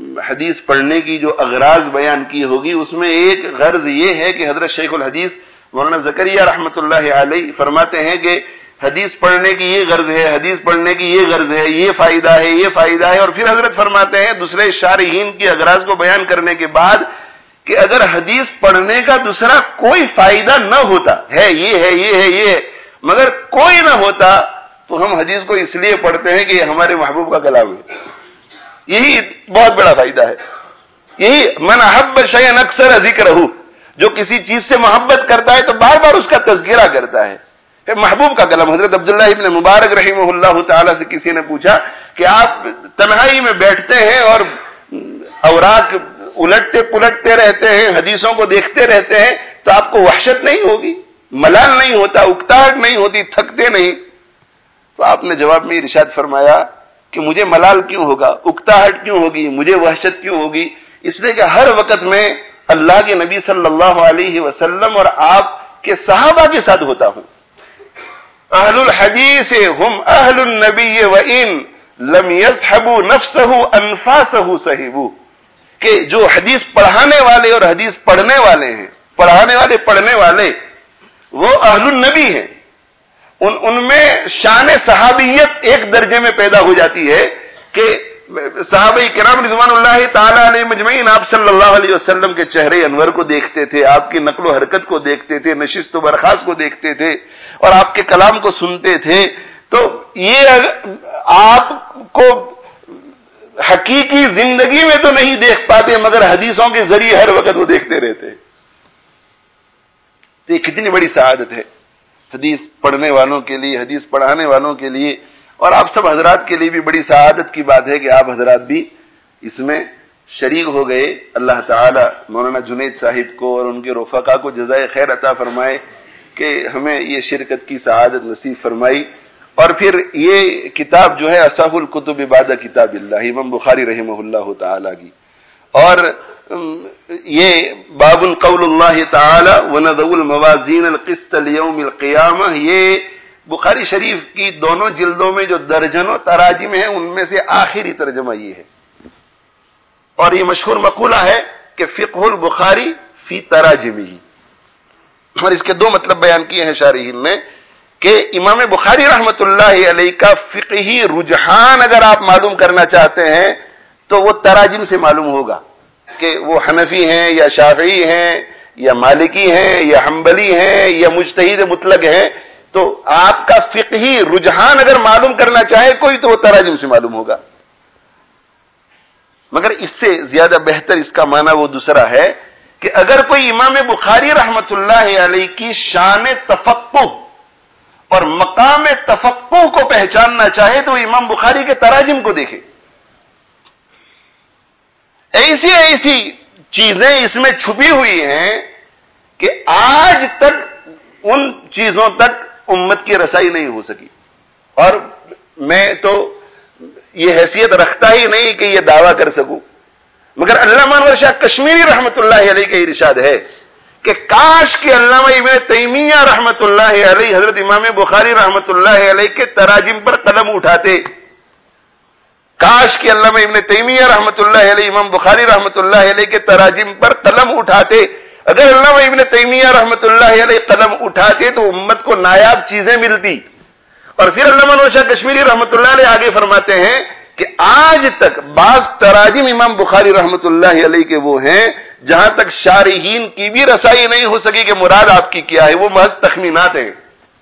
حدیث پڑھنے کی جو اغراض بیان کی ہوگی, اس میں ایک غرض یہ ہے کہ حضرت شیخ الحدیث مولانا زکریا رحمۃ اللہ علیہ فرماتے ہیں کہ حدیث پڑھنے کی یہ غرض ہے، حدیث پڑھنے کی یہ غرض ہے، یہ فائدہ ہے، یہ فائدہ ہے، اور پھر حضرت فرماتے ہیں دوسرے شارحین کی اغراض کو بیان کرنے کے بعد کہ اگر حدیث پڑھنے کا دوسرا کوئی فائدہ نہ ہوتا ہے، یہ ہے، یہ ہے، یہ ہے، مگر کوئی نہ ہوتا تو ہم حدیث کو اس لیے پڑھتے ہیں کہ یہ ہمارے محبوب کا کلام ہے. یہی بہت بڑا فائدہ ہے. یہی من احب شیئا اکثر ذکرہ، جو کسی چیز سے محبت کرتا ہے تو بار بار اس کا تذکرہ کرتا ہے. محبوب کا کلام. حضرت عبداللہ ابن مبارک رحمہ اللہ تعالی سے کسی نے پوچھا کہ آپ تنہائی میں بیٹھتے ہیں اور اوراق الٹتے پلٹتے رہتے ہیں، حدیثوں کو دیکھتے رہتے ہیں، تو آپ کو وحشت نہیں ہوگی، ملال نہیں ہوتا، اکتاہٹ نہیں ہوتی، تھکتے نہیں؟ تو آپ نے جواب میں ارشاد فرمایا کہ مجھے ملال کیوں ہوگا، اکتاہٹ کیوں ہوگی، مجھے وحشت کیوں ہوگی؟ اس لیے کہ ہر وقت میں اللہ کے نبی صلی اللہ علیہ وسلم اور آپ کے صحابہ کے ساتھ ہوتا ہوں. اہل الحدیث ہم اہل النبی وان لم یصحبوا نفسہ انفاسہ صحبوا، کہ جو حدیث پڑھانے والے اور حدیث پڑھنے والے ہیں، پڑھانے والے پڑھنے والے، وہ اہل النبی ہیں. ان میں شان صحابیت ایک درجے میں پیدا ہو جاتی ہے کہ صحابہ کرام رضوان اللہ تعالی علیہ مجمعین آپ صلی اللہ علیہ وسلم کے چہرے انور کو دیکھتے تھے، آپ کی نقل و حرکت کو دیکھتے تھے، نشست و برخاست کو دیکھتے تھے اور آپ کے کلام کو سنتے تھے. تو یہ آپ کو حقیقی زندگی میں تو نہیں دیکھ پاتے مگر حدیثوں کے ذریعے ہر وقت وہ دیکھتے رہتے. تو یہ کتنی بڑی سعادت ہے حدیث پڑھنے والوں کے لیے، حدیث پڑھانے والوں کے لیے، اور آپ سب حضرات کے لیے بھی بڑی سعادت کی بات ہے کہ آپ حضرات بھی اس میں شریک ہو گئے. اللہ تعالی مولانا جنید صاحب کو اور ان کے رفقا کو جزائے خیر عطا فرمائے کہ ہمیں یہ شرکت کی سعادت نصیب فرمائی. اور پھر یہ کتاب جو ہے اصح الکتب بعد کتاب اللہ، امام بخاری رحمہ اللہ تعالی کی، اور یہ باب قول اللہ تعالی ونضع الموازین القسط لیوم القیامہ، یہ بخاری شریف کی دونوں جلدوں میں جو درجنوں تراجم ہیں ان میں سے آخری ترجمہ یہ ہے. اور یہ مشہور مقولہ ہے کہ فقہ البخاری فی تراجمہ، اور اس کے دو مطلب بیان کیے ہیں شارحین نے کہ امام بخاری رحمت اللہ علیہ کا فقہی رجحان اگر آپ معلوم کرنا چاہتے ہیں تو وہ تراجم سے معلوم ہوگا کہ وہ حنفی ہیں یا شافعی ہیں یا مالکی ہیں یا حنبلی ہیں یا مجتہد مطلق ہیں. تو آپ کا فقہی رجحان اگر معلوم کرنا چاہے کوئی تو وہ تراجم سے معلوم ہوگا. مگر اس سے زیادہ بہتر اس کا معنی وہ دوسرا ہے کہ اگر کوئی امام بخاری رحمت اللہ علیہ کی شان تفقہ اور مقام تفقہ کو پہچاننا چاہے تو امام بخاری کے تراجم کو دیکھے. ایسی ایسی چیزیں اس میں چھپی ہوئی ہیں کہ آج تک ان چیزوں تک امت کی رسائی نہیں ہو سکی. اور میں تو یہ حیثیت رکھتا ہی نہیں کہ یہ دعویٰ کر سکوں، مگر علامہ انور شاہ کشمیری رحمت اللہ علیہ کا ارشاد ہے کہ کاش کہ علامہ ابن تیمیہ رحمت اللہ علیہ حضرت امام بخاری رحمت اللہ علیہ کے تراجم پر قلم اٹھاتے. کاش کہ علامہ ابن تیمیہ رحمت اللہ علیہ امام بخاری رحمت اللہ علیہ کے تراجم پر قلم اٹھاتے. اگر علامہ ابن تیمیہ رحمت اللہ علیہ قلم اٹھاتے تو امت کو نایاب چیزیں ملتی. اور پھر علامہ انور شاہ کشمیری رحمت اللہ علیہ آگے فرماتے ہیں کہ آج تک بعض تراجم امام بخاری رحمت اللہ علیہ کے وہ ہیں جہاں تک شارحین کی بھی رسائی نہیں ہو سکی کہ مراد آپ کی کیا ہے، وہ محض تخمینات ہیں.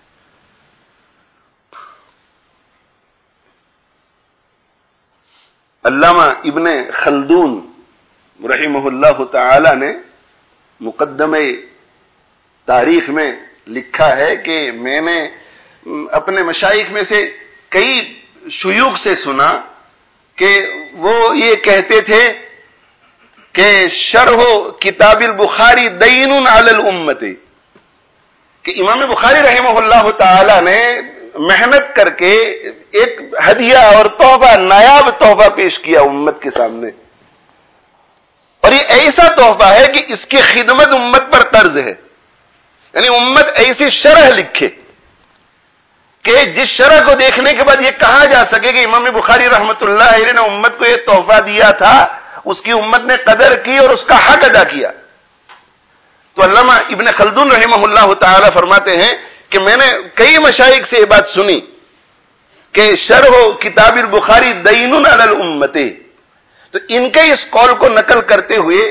علامہ ابن خلدون رحمہ اللہ تعالی نے مقدمہ تاریخ میں لکھا ہے کہ میں نے اپنے مشائخ میں سے کئی شیوخ سے سنا کہ وہ یہ کہتے تھے کہ شرح کتاب البخاری دین علی الامت، کہ امام بخاری رحمہ اللہ تعالی نے محنت کر کے ایک ہدیہ اور تحفہ، نایاب تحفہ پیش کیا امت کے سامنے، اور یہ ایسا تحفہ ہے کہ اس کی خدمت امت پر قرض ہے. یعنی امت ایسی شرح لکھے کہ جس شرح کو دیکھنے کے بعد یہ کہا جا سکے کہ امام بخاری رحمت اللہ علیہ نے امت کو یہ تحفہ دیا تھا، اس کی امت نے قدر کی اور اس کا حق ادا کیا. تو علامہ ابن خلدون رحمہ اللہ تعالی فرماتے ہیں کہ میں نے کئی مشائخ سے یہ بات سنی کہ شرح کتاب البخاری دین علی الامت، تو ان کے اس قول کو نقل کرتے ہوئے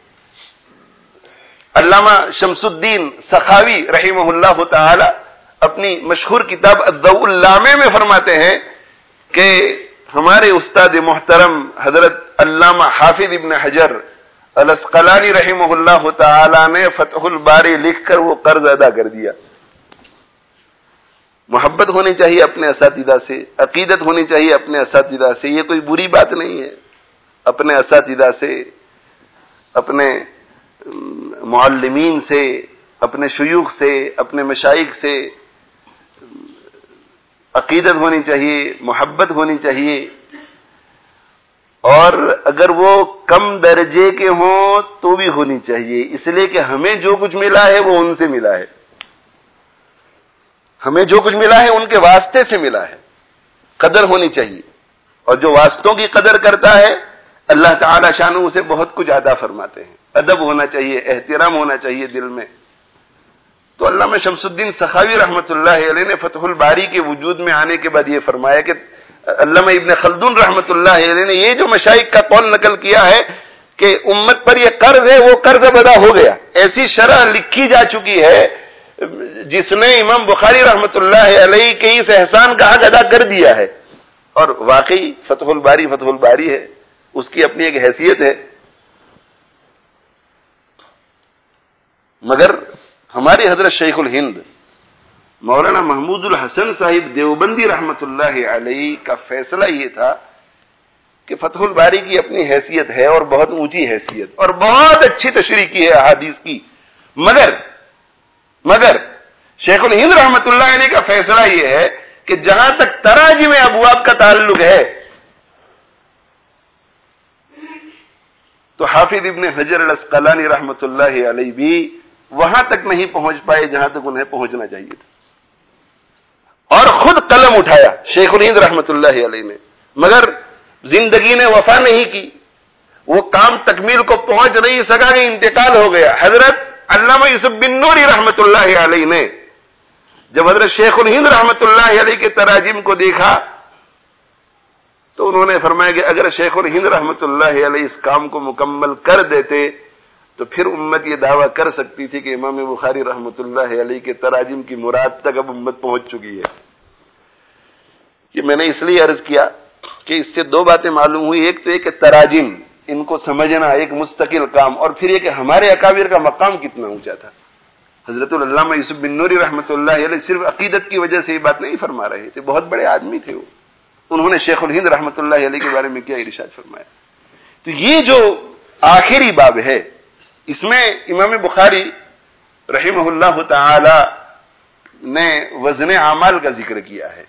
علامہ شمس الدین سخاوی رحمہ اللہ تعالی اپنی مشہور کتاب الضوء اللامع میں فرماتے ہیں کہ ہمارے استاد محترم حضرت علامہ حافظ ابن حجر الاسقلانی رحمہ اللہ تعالی نے فتح الباری لکھ کر وہ قرض ادا کر دیا۔ محبت ہونی چاہیے اپنے اساتذہ سے، عقیدت ہونی چاہیے اپنے اساتذہ سے، یہ کوئی بری بات نہیں ہے۔ اپنے اساتذہ سے، اپنے معلمین سے، اپنے شیوخ سے، اپنے مشائخ سے عقیدت ہونی چاہیے، محبت ہونی چاہیے، اور اگر وہ کم درجے کے ہوں تو بھی ہونی چاہیے، اس لیے کہ ہمیں جو کچھ ملا ہے وہ ان سے ملا ہے، ہمیں جو کچھ ملا ہے ان کے واسطے سے ملا ہے، قدر ہونی چاہیے، اور جو واسطوں کی قدر کرتا ہے اللہ تعالی شانہ اسے بہت کچھ عطا فرماتے ہیں۔ ادب ہونا چاہیے، احترام ہونا چاہیے دل میں۔ تو علامہ شمس الدین سخاوی رحمۃ اللہ علیہ نے فتح الباری کے وجود میں آنے کے بعد یہ فرمایا کہ علامہ ابن خلدون رحمۃ اللہ علیہ نے یہ جو مشائخ کا قول نقل کیا ہے کہ امت پر یہ قرض ہے، وہ قرض اب ادا ہو گیا، ایسی شرح لکھی جا چکی ہے جس نے امام بخاری رحمۃ اللہ علیہ کے اس احسان کا حق ادا کر دیا ہے، اور واقعی فتح الباری ہے، اس کی اپنی ایک حیثیت ہے۔ مگر ہمارے حضرت شیخ الہند مولانا محمود الحسن صاحب دیوبندی رحمۃ اللہ علیہ کا فیصلہ یہ تھا کہ فتح الباری کی اپنی حیثیت ہے اور بہت اونچی حیثیت، اور بہت اچھی تشریح کی ہے احادیث کی، مگر شیخ الہند رحمۃ اللہ علیہ کا فیصلہ یہ ہے کہ جہاں تک تراجم ابواب کا تعلق ہے تو حافظ ابن حجر الاسقلانی رحمۃ اللہ علیہ بھی وہاں تک نہیں پہنچ پائے جہاں تک انہیں پہنچنا چاہیے تھا، اور خود قلم اٹھایا شیخ الہند رحمۃ اللہ علیہ نے، مگر زندگی نے وفا نہیں کی، وہ کام تکمیل کو پہنچ نہیں سکا کہ انتقال ہو گیا۔ حضرت علامہ یوسف بن نوری رحمۃ اللہ علیہ نے جب حضرت شیخ الہند رحمۃ اللہ علیہ کے تراجم کو دیکھا تو انہوں نے فرمایا کہ اگر شیخ الہند رحمۃ اللہ علیہ اس کام کو مکمل کر دیتے تو پھر امت یہ دعویٰ کر سکتی تھی کہ امام بخاری رحمۃ اللہ علیہ کے تراجم کی مراد تک اب امت پہنچ چکی ہے۔ یہ میں نے اس لیے عرض کیا کہ اس سے دو باتیں معلوم ہوئی، ایک تو یہ کہ تراجم ان کو سمجھنا ایک مستقل کام، اور پھر یہ کہ ہمارے اکابر کا مقام کتنا اونچا تھا۔ حضرت علامہ یوسف بن نوری رحمۃ اللہ علیہ صرف عقیدت کی وجہ سے یہ بات نہیں فرما رہے تھے، بہت بڑے آدمی تھے وہ، انہوں نے شیخ الہند رحمۃ اللہ علیہ کے بارے میں کیا ارشاد فرمایا۔ تو یہ جو آخری باب ہے اس میں امام بخاری رحمہ اللہ تعالی نے وزن اعمال کا ذکر کیا ہے،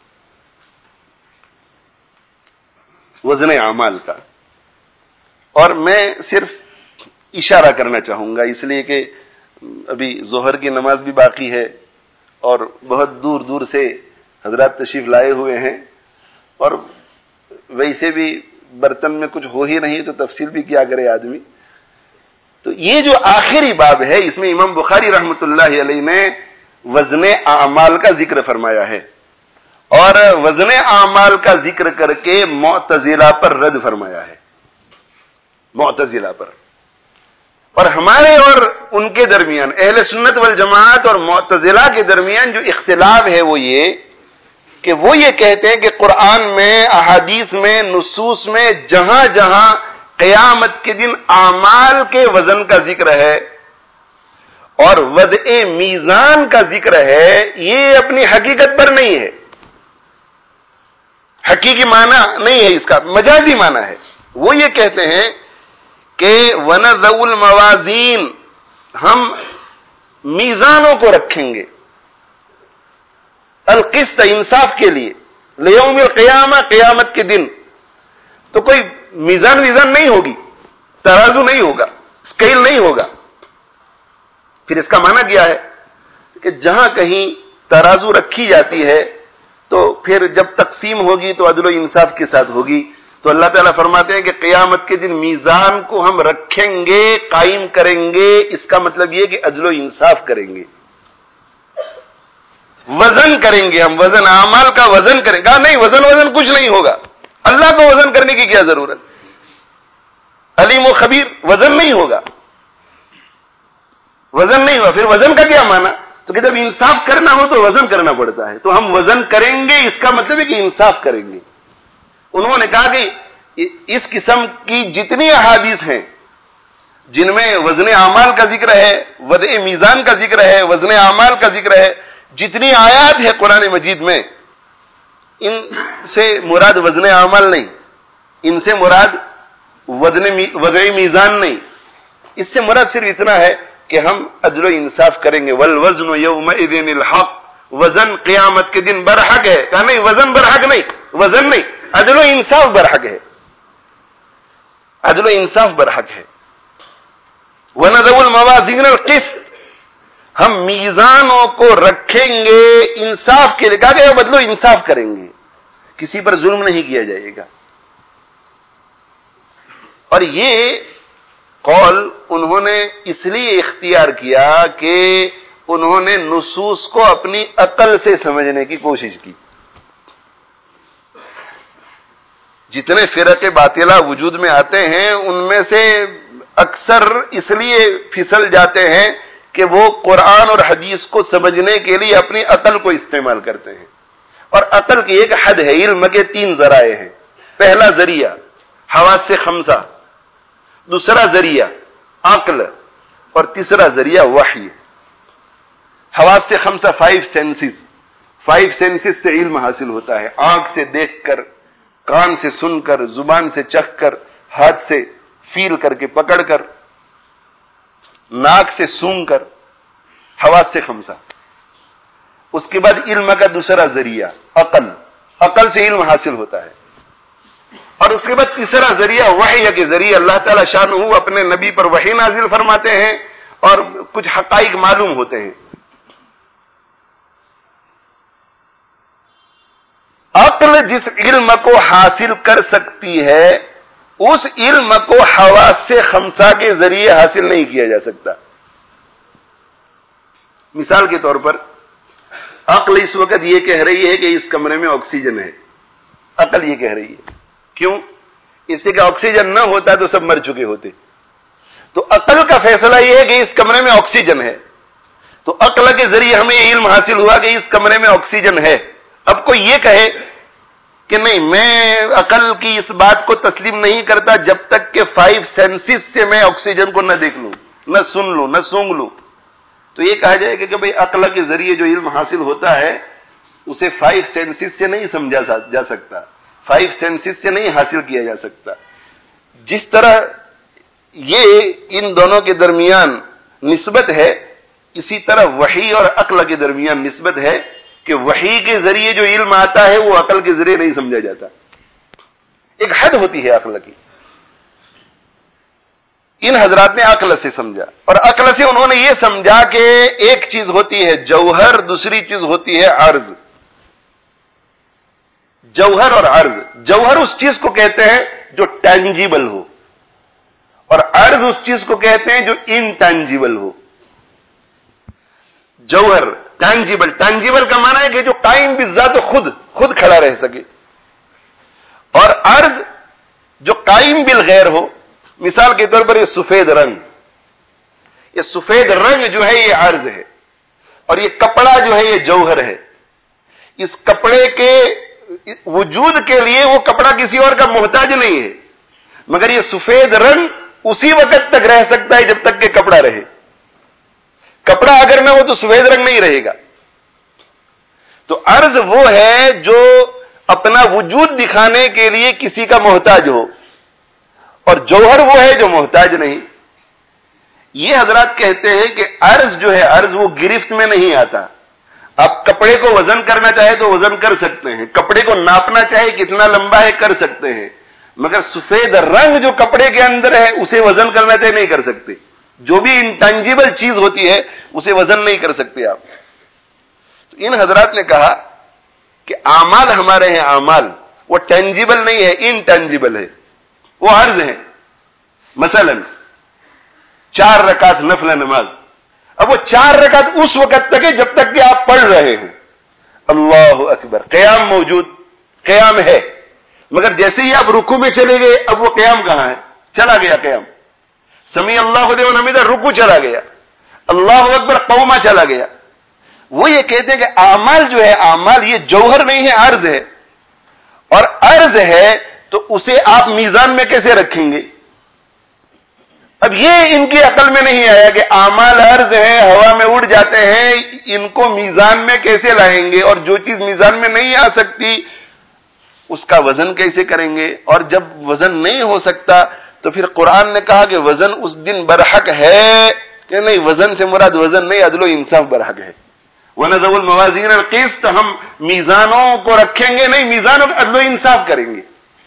وزن اعمال کا، اور میں صرف اشارہ کرنا چاہوں گا اس لیے کہ ابھی ظہر کی نماز بھی باقی ہے اور بہت دور دور سے حضرات تشریف لائے ہوئے ہیں، اور ویسے بھی برتن میں کچھ ہو ہی نہیں تو تفصیل بھی کیا کرے آدمی۔ تو یہ جو آخری باب ہے اس میں امام بخاری رحمۃ اللہ علیہ نے وزن اعمال کا ذکر فرمایا ہے، اور وزن اعمال کا ذکر کر کے معتزلہ پر رد فرمایا ہے، معتزلہ پر۔ اور ہمارے اور ان کے درمیان، اہل سنت والجماعت اور معتزلہ کے درمیان جو اختلاف ہے وہ یہ کہ وہ یہ کہتے ہیں کہ قرآن میں، احادیث میں، نصوص میں جہاں جہاں قیامت کے دن اعمال کے وزن کا ذکر ہے اور وضع میزان کا ذکر ہے، یہ اپنی حقیقت پر نہیں ہے، حقیقی معنی نہیں ہے، اس کا مجازی معنی ہے۔ وہ یہ کہتے ہیں کہ وَنَضَعُ الْمَوَازِينَ، ہم میزانوں کو رکھیں گے، القسط، انصاف کے لیے، لیوم القیامہ، قیامت کے دن، تو کوئی میزان نہیں ہوگی، ترازو نہیں ہوگا، اسکیل نہیں ہوگا۔ پھر اس کا معنی کیا ہے کہ جہاں کہیں ترازو رکھی جاتی ہے تو پھر جب تقسیم ہوگی تو عدل و انصاف کے ساتھ ہوگی، تو اللہ تعالیٰ فرماتے ہیں کہ قیامت کے دن میزان کو ہم رکھیں گے، قائم کریں گے، اس کا مطلب یہ کہ عدل و انصاف کریں گے، وزن کریں گے، ہم وزن اعمال کا وزن کریں گے۔ نہیں وزن کچھ نہیں ہوگا، اللہ کو وزن کرنے کی کیا ضرورت؟ علیم و خبیر، وزن نہیں ہوگا، وزن نہیں ہوگا، پھر وزن کا کیا معنی؟ تو کہ جب انصاف کرنا ہو تو وزن کرنا پڑتا ہے، تو ہم وزن کریں گے، اس کا مطلب ہے کہ انصاف کریں گے۔ انہوں نے کہا کہ اس قسم کی جتنی احادیث ہیں جن میں وزن اعمال کا ذکر ہے، وضع میزان کا ذکر ہے، وزن اعمال کا ذکر ہے، جتنی آیات ہے قرآن مجید میں، ان سے مراد وزن اعمال نہیں، ان سے مراد وضع میزان نہیں، اس سے مراد صرف اتنا ہے کہ ہم عدل و انصاف کریں گے۔ والوزن یومئذ الحق، وزن قیامت کے دن برحق ہے۔ کہا نہیں وزن برحق نہیں، وزن نہیں، عدل و انصاف برحق ہے، عدل و انصاف برحق ہے۔ وَنَضَعُ الْمَوَازِينَ الْقِسْطَ، ہم میزانوں کو رکھیں گے انصاف کے لیے، کہا کہ عدل و انصاف کریں گے، کسی پر ظلم نہیں کیا جائے گا۔ اور یہ قول انہوں نے اس لیے اختیار کیا کہ انہوں نے نصوص کو اپنی عقل سے سمجھنے کی کوشش کی۔ جتنے فرق باطلہ وجود میں آتے ہیں ان میں سے اکثر اس لیے پھسل جاتے ہیں کہ وہ قرآن اور حدیث کو سمجھنے کے لیے اپنی عقل کو استعمال کرتے ہیں، اور عقل کی ایک حد ہے، علم کے 3 ذرائع ہیں۔ پہلا ذریعہ حواس خمسہ، دوسرا ذریعہ عقل، اور تیسرا ذریعہ وحی۔ حواس خمسہ 5 سینسز، 5 سینسز سے علم حاصل ہوتا ہے، آنکھ سے دیکھ کر، کان سے سن کر، زبان سے چکھ کر، ہاتھ سے فیل کر کے پکڑ کر، ناک سے سونگ کر، حواس خمسہ۔ اس کے بعد علم کا دوسرا ذریعہ عقل، عقل سے علم حاصل ہوتا ہے، اور اس کے بعد تیسرا ذریعہ وحی کے ذریعے اللہ تعالی شانہ اپنے نبی پر وحی نازل فرماتے ہیں اور کچھ حقائق معلوم ہوتے ہیں۔ عقل جس علم کو حاصل کر سکتی ہے اس علم کو حواس خمسہ کے ذریعے حاصل نہیں کیا جا سکتا۔ مثال کے طور پر عقل اس وقت یہ کہہ رہی ہے کہ اس کمرے میں آکسیجن ہے، عقل یہ کہہ رہی ہے، کیوں؟ اس لیے کہ آکسیجن نہ ہوتا تو سب مر چکے ہوتے، تو عقل کا فیصلہ یہ ہے کہ اس کمرے میں آکسیجن ہے، تو عقل کے ذریعے ہمیں یہ علم حاصل ہوا کہ اس کمرے میں آکسیجن ہے۔ اب کوئی یہ کہے کہ نہیں میں عقل کی اس بات کو تسلیم نہیں کرتا جب تک کہ 5 سینسز سے میں آکسیجن کو نہ دیکھ لوں، نہ سن لوں، نہ سونگ لوں، تو یہ کہا جائے گا کہ بھئی عقل کے ذریعے جو علم حاصل ہوتا ہے اسے 5 سینسز سے نہیں سمجھا جا سکتا، 5 سینسز سے نہیں حاصل کیا جا سکتا۔ جس طرح یہ ان دونوں کے درمیان نسبت ہے، اسی طرح وحی اور عقل کے درمیان نسبت ہے کہ وحی کے ذریعے جو علم آتا ہے وہ عقل کے ذریعے نہیں سمجھا جاتا، ایک حد ہوتی ہے عقل کی۔ ان حضرات نے عقل سے سمجھا، اور عقل سے انہوں نے یہ سمجھا کہ ایک چیز ہوتی ہے جوہر، دوسری چیز ہوتی ہے عرض۔ جوہر اور عرض، جوہر اس چیز کو کہتے ہیں جو ٹینجیبل ہو، اور عرض اس چیز کو کہتے ہیں جو انٹینجیبل ہو۔ جوہر ٹینجیبل، ٹینجیبل کا معنی ہے کہ جو قائم بالذات خود کھڑا رہ سکے، اور عرض جو قائم بالغیر ہو۔ مثال کے طور پر یہ سفید رنگ، یہ سفید رنگ جو ہے یہ عرض ہے، اور یہ کپڑا جو ہے یہ جوہر ہے۔ اس کپڑے کے وجود کے لیے وہ کپڑا کسی اور کا محتاج نہیں ہے، مگر یہ سفید رنگ اسی وقت تک رہ سکتا ہے جب تک کہ کپڑا رہے۔ کپڑا اگر نہ ہو تو سفید رنگ نہیں رہے گا۔ تو عرض وہ ہے جو اپنا وجود دکھانے کے لیے کسی کا محتاج ہو، اور جوہر وہ ہے جو محتاج نہیں۔ یہ حضرات کہتے ہیں کہ عرض جو ہے، عرض وہ گرفت میں نہیں آتا۔ آپ کپڑے کو وزن کرنا چاہے تو وزن کر سکتے ہیں، کپڑے کو ناپنا چاہے کتنا لمبا ہے کر سکتے ہیں، مگر سفید رنگ جو کپڑے کے اندر ہے اسے وزن کرنا چاہے نہیں کر سکتے۔ جو بھی انٹینجیبل چیز ہوتی ہے اسے وزن نہیں کر سکتے آپ۔ تو ان حضرات نے کہا کہ اعمال ہمارے ہیں، اعمال وہ ٹینجیبل نہیں ہے، انٹینجیبل ہے، وہ عرض ہے. مثلا 4 رکعت نفل نماز، اب وہ 4 رکعت اس وقت تک ہے جب تک کہ آپ پڑھ رہے ہیں. اللہ اکبر، قیام موجود، قیام ہے، مگر جیسے ہی آپ رکوع میں چلے گئے اب وہ قیام کہاں ہے؟ چلا گیا قیام. سمیع اللہ لمن حمدہ، رکوع چلا گیا. اللہ اکبر، قوما چلا گیا. وہ یہ کہتے ہیں کہ اعمال جو ہے، اعمال یہ جوہر نہیں ہے، عرض ہے. اور عرض ہے تو اسے آپ میزان میں کیسے رکھیں گے؟ اب یہ ان کی عقل میں نہیں آیا کہ اعمال عرض ہیں، ہوا میں اڑ جاتے ہیں، ان کو میزان میں کیسے لائیں گے؟ اور جو چیز میزان میں نہیں آ سکتی اس کا وزن کیسے کریں گے؟ اور جب وزن نہیں ہو سکتا تو پھر قرآن نے کہا کہ وزن اس دن برحق ہے کہ نہیں؟ وزن سے مراد وزن نہیں، عدل و انصاف برحق ہے. وَنَضَعُ الْمَوَازِينَ الْقِسْطَ، ہم میزانوں کو رکھیں گے نہیں، میزان عدل و انصاف کریں گے.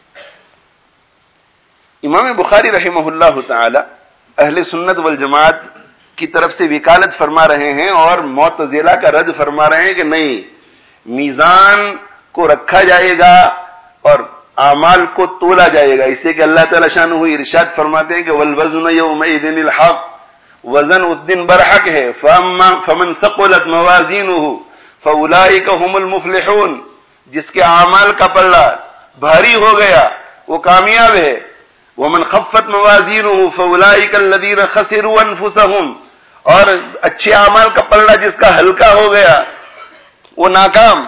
امام بخاری رحمہ اللہ تعالی اہل سنت والجماعت کی طرف سے وکالت فرما رہے ہیں اور معتزلہ کا رد فرما رہے ہیں کہ نہیں، میزان کو رکھا جائے گا اور اعمال کو تولا جائے گا. اسے کہ اللہ تعالی شانہ ارشاد فرماتے ہیں کہ وَالْوَزْنُ يَوْمَئِذٍ الْحَقُّ، وزن اس دن برحق ہے. فَمَنْ ثَقُلَتْ مَوَازِينُهُ فَأُولَئِكَ هُمُ الْمُفْلِحُونَ، جس کے اعمال کا پلہ بھاری ہو گیا وہ کامیاب ہے. وَمَنْ خَفَّتْ مَوَازِينُهُ فَأُولَئِكَ الَّذِينَ خَسِرُوا أَنفُسَهُمْ، اور اچھے اعمال کا پلہ جس کا ہلکا ہو گیا وہ ناکام.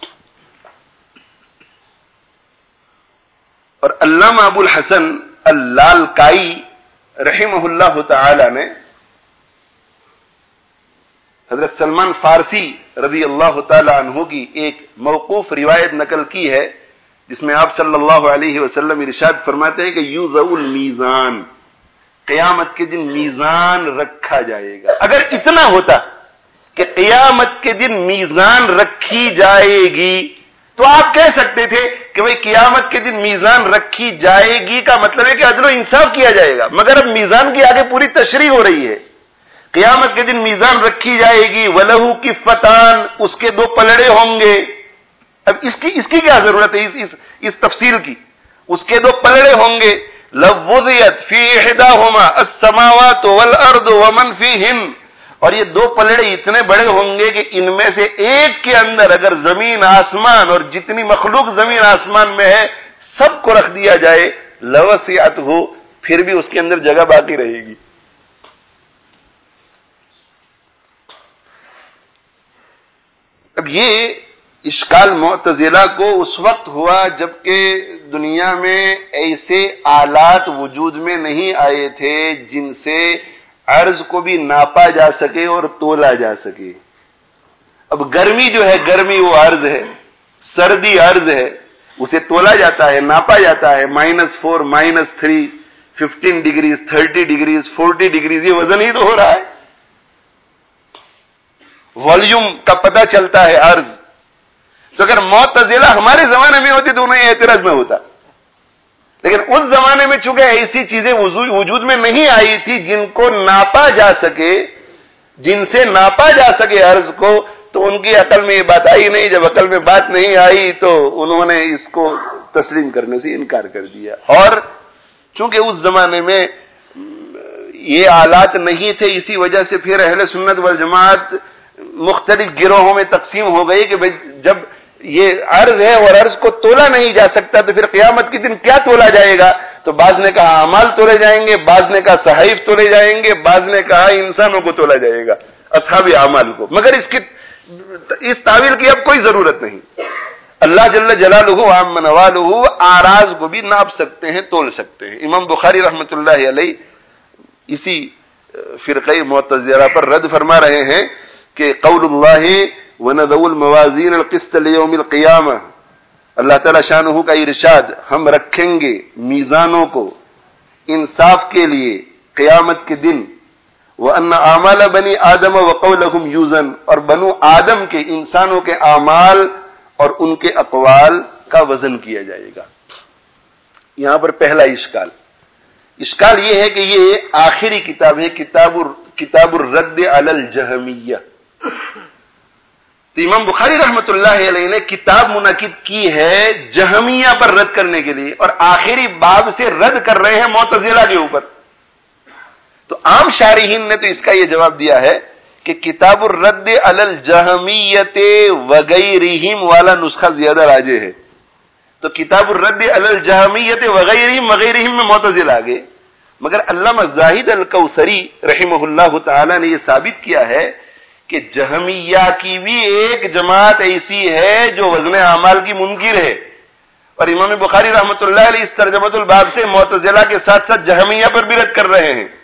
اور علامہ ابو الحسن اللالکائی رحمہ اللہ تعالی نے حضرت سلمان فارسی رضی اللہ تعالی عنہ کی ایک موقوف روایت نقل کی ہے جس میں آپ صلی اللہ علیہ وسلم ارشاد فرماتے ہیں کہ یوضع المیزان، قیامت کے دن میزان رکھا جائے گا. اگر اتنا ہوتا کہ قیامت کے دن میزان رکھی جائے گی تو آپ کہہ سکتے تھے کہ بھئی قیامت کے دن میزان رکھی جائے گی کا مطلب ہے کہ عدل و انصاف کیا جائے گا. مگر اب میزان کی آگے پوری تشریح ہو رہی ہے. قیامت کے دن میزان رکھی جائے گی، وَلَهُ كِفَّتَانِ، اس کے 2 پلڑے ہوں گے. اب اس کی کیا ضرورت ہے اس تفصیل کی؟ اس کے 2 پلڑے ہوں گے. لَوُّضِيَتْ فِي إِحْدَاهُمَا السَّمَاوَاتُ وَالْأَرْضُ وَمَنْ فِيهِنَّ، اور یہ 2 پلڑے اتنے بڑے ہوں گے کہ ان میں سے ایک کے اندر اگر زمین آسمان اور جتنی مخلوق زمین آسمان میں ہے سب کو رکھ دیا جائے، لَوَسِعَتْهُ، پھر بھی اس کے اندر جگہ باقی رہے گی. اب یہ اشکال معتزلہ کو اس وقت ہوا جبکہ دنیا میں ایسے آلات وجود میں نہیں آئے تھے جن سے عرض کو بھی ناپا جا سکے اور تولا جا سکے. اب گرمی جو ہے، گرمی وہ عرض ہے، سردی عرض ہے، اسے تولا جاتا ہے، ناپا جاتا ہے. -4 -3 15 ڈگریز 30 ڈگریز 40 ڈگریز، یہ وزن ہی تو ہو رہا ہے. والیوم کا پتہ چلتا ہے عرض. تو اگر معتزلہ ہمارے زمانے میں ہوتی تو انہیں اعتراض نہ ہوتا، لیکن اس زمانے میں چونکہ ایسی چیزیں وجود میں نہیں آئی تھی جن کو ناپا جا سکے، جن سے ناپا جا سکے عرض کو، تو ان کی عقل میں یہ بات آئی نہیں. جب عقل میں بات نہیں آئی تو انہوں نے اس کو تسلیم کرنے سے انکار کر دیا. اور چونکہ اس زمانے میں یہ آلات نہیں تھے، اسی وجہ سے پھر اہل سنت والجماعت مختلف گروہوں میں تقسیم ہو گئی کہ جب یہ عرض ہے اور عرض کو تولا نہیں جا سکتا تو پھر قیامت کے دن کیا تولا جائے گا؟ تو بعض نے کہا اعمال تولے جائیں گے، بعض نے کہا صحائف تولے جائیں گے، بعض نے کہا انسانوں کو تولا جائے گا، اصحاب اعمال کو. مگر اس تعویل کی اب کوئی ضرورت نہیں. اللہ جل جلالہ عام نوالہ آراز کو بھی ناپ سکتے ہیں، تول سکتے ہیں. امام بخاری رحمۃ اللہ علیہ اسی فرقہ معتزلہ پر رد فرما رہے ہیں کہ قول اللہ وَنَضَعُ الْمَوَازِينَ الْقِسْطَ لِيَوْمِ الْقِيَامَةِ، اللہ تعالی شانہ کا ارشاد، ہم رکھیں گے میزانوں کو انصاف کے لیے قیامت کے دن. وَأَنَّ أَعْمَالَ بَنِي آدَمَ وَقَوْلَهُمْ يُوزَنْ، اور بنو آدم کے، انسانوں کے اعمال اور ان کے اقوال کا وزن کیا جائے گا. یہاں پر پہلا اشکال یہ ہے کہ یہ آخری کتاب ہے، کتاب الرد علی الجہمیہ. تو امام بخاری رحمت اللہ علیہ نے کتاب منعقد کی ہے جہمیہ پر رد کرنے کے لیے، اور آخری باب سے رد کر رہے ہیں معتزلہ کے اوپر. تو عام شارحین نے تو اس کا یہ جواب دیا ہے کہ کتاب الرد علی الجہمیت وغیرہم والا نسخہ زیادہ راجح ہے. تو کتاب الرد علی الجہمیت وغیرہم میں معتزلہ آ گئے، مگر علامہ زاہد الکوثری رحمہ اللہ تعالی نے یہ ثابت کیا ہے کہ جہمیہ کی بھی ایک جماعت ایسی ہے جو وزن اعمال کی منکر ہے، اور امام بخاری رحمۃ اللہ علیہ اس ترجمۃ الباب سے معتزلہ کے ساتھ ساتھ جہمیہ پر بھی رد کر رہے ہیں.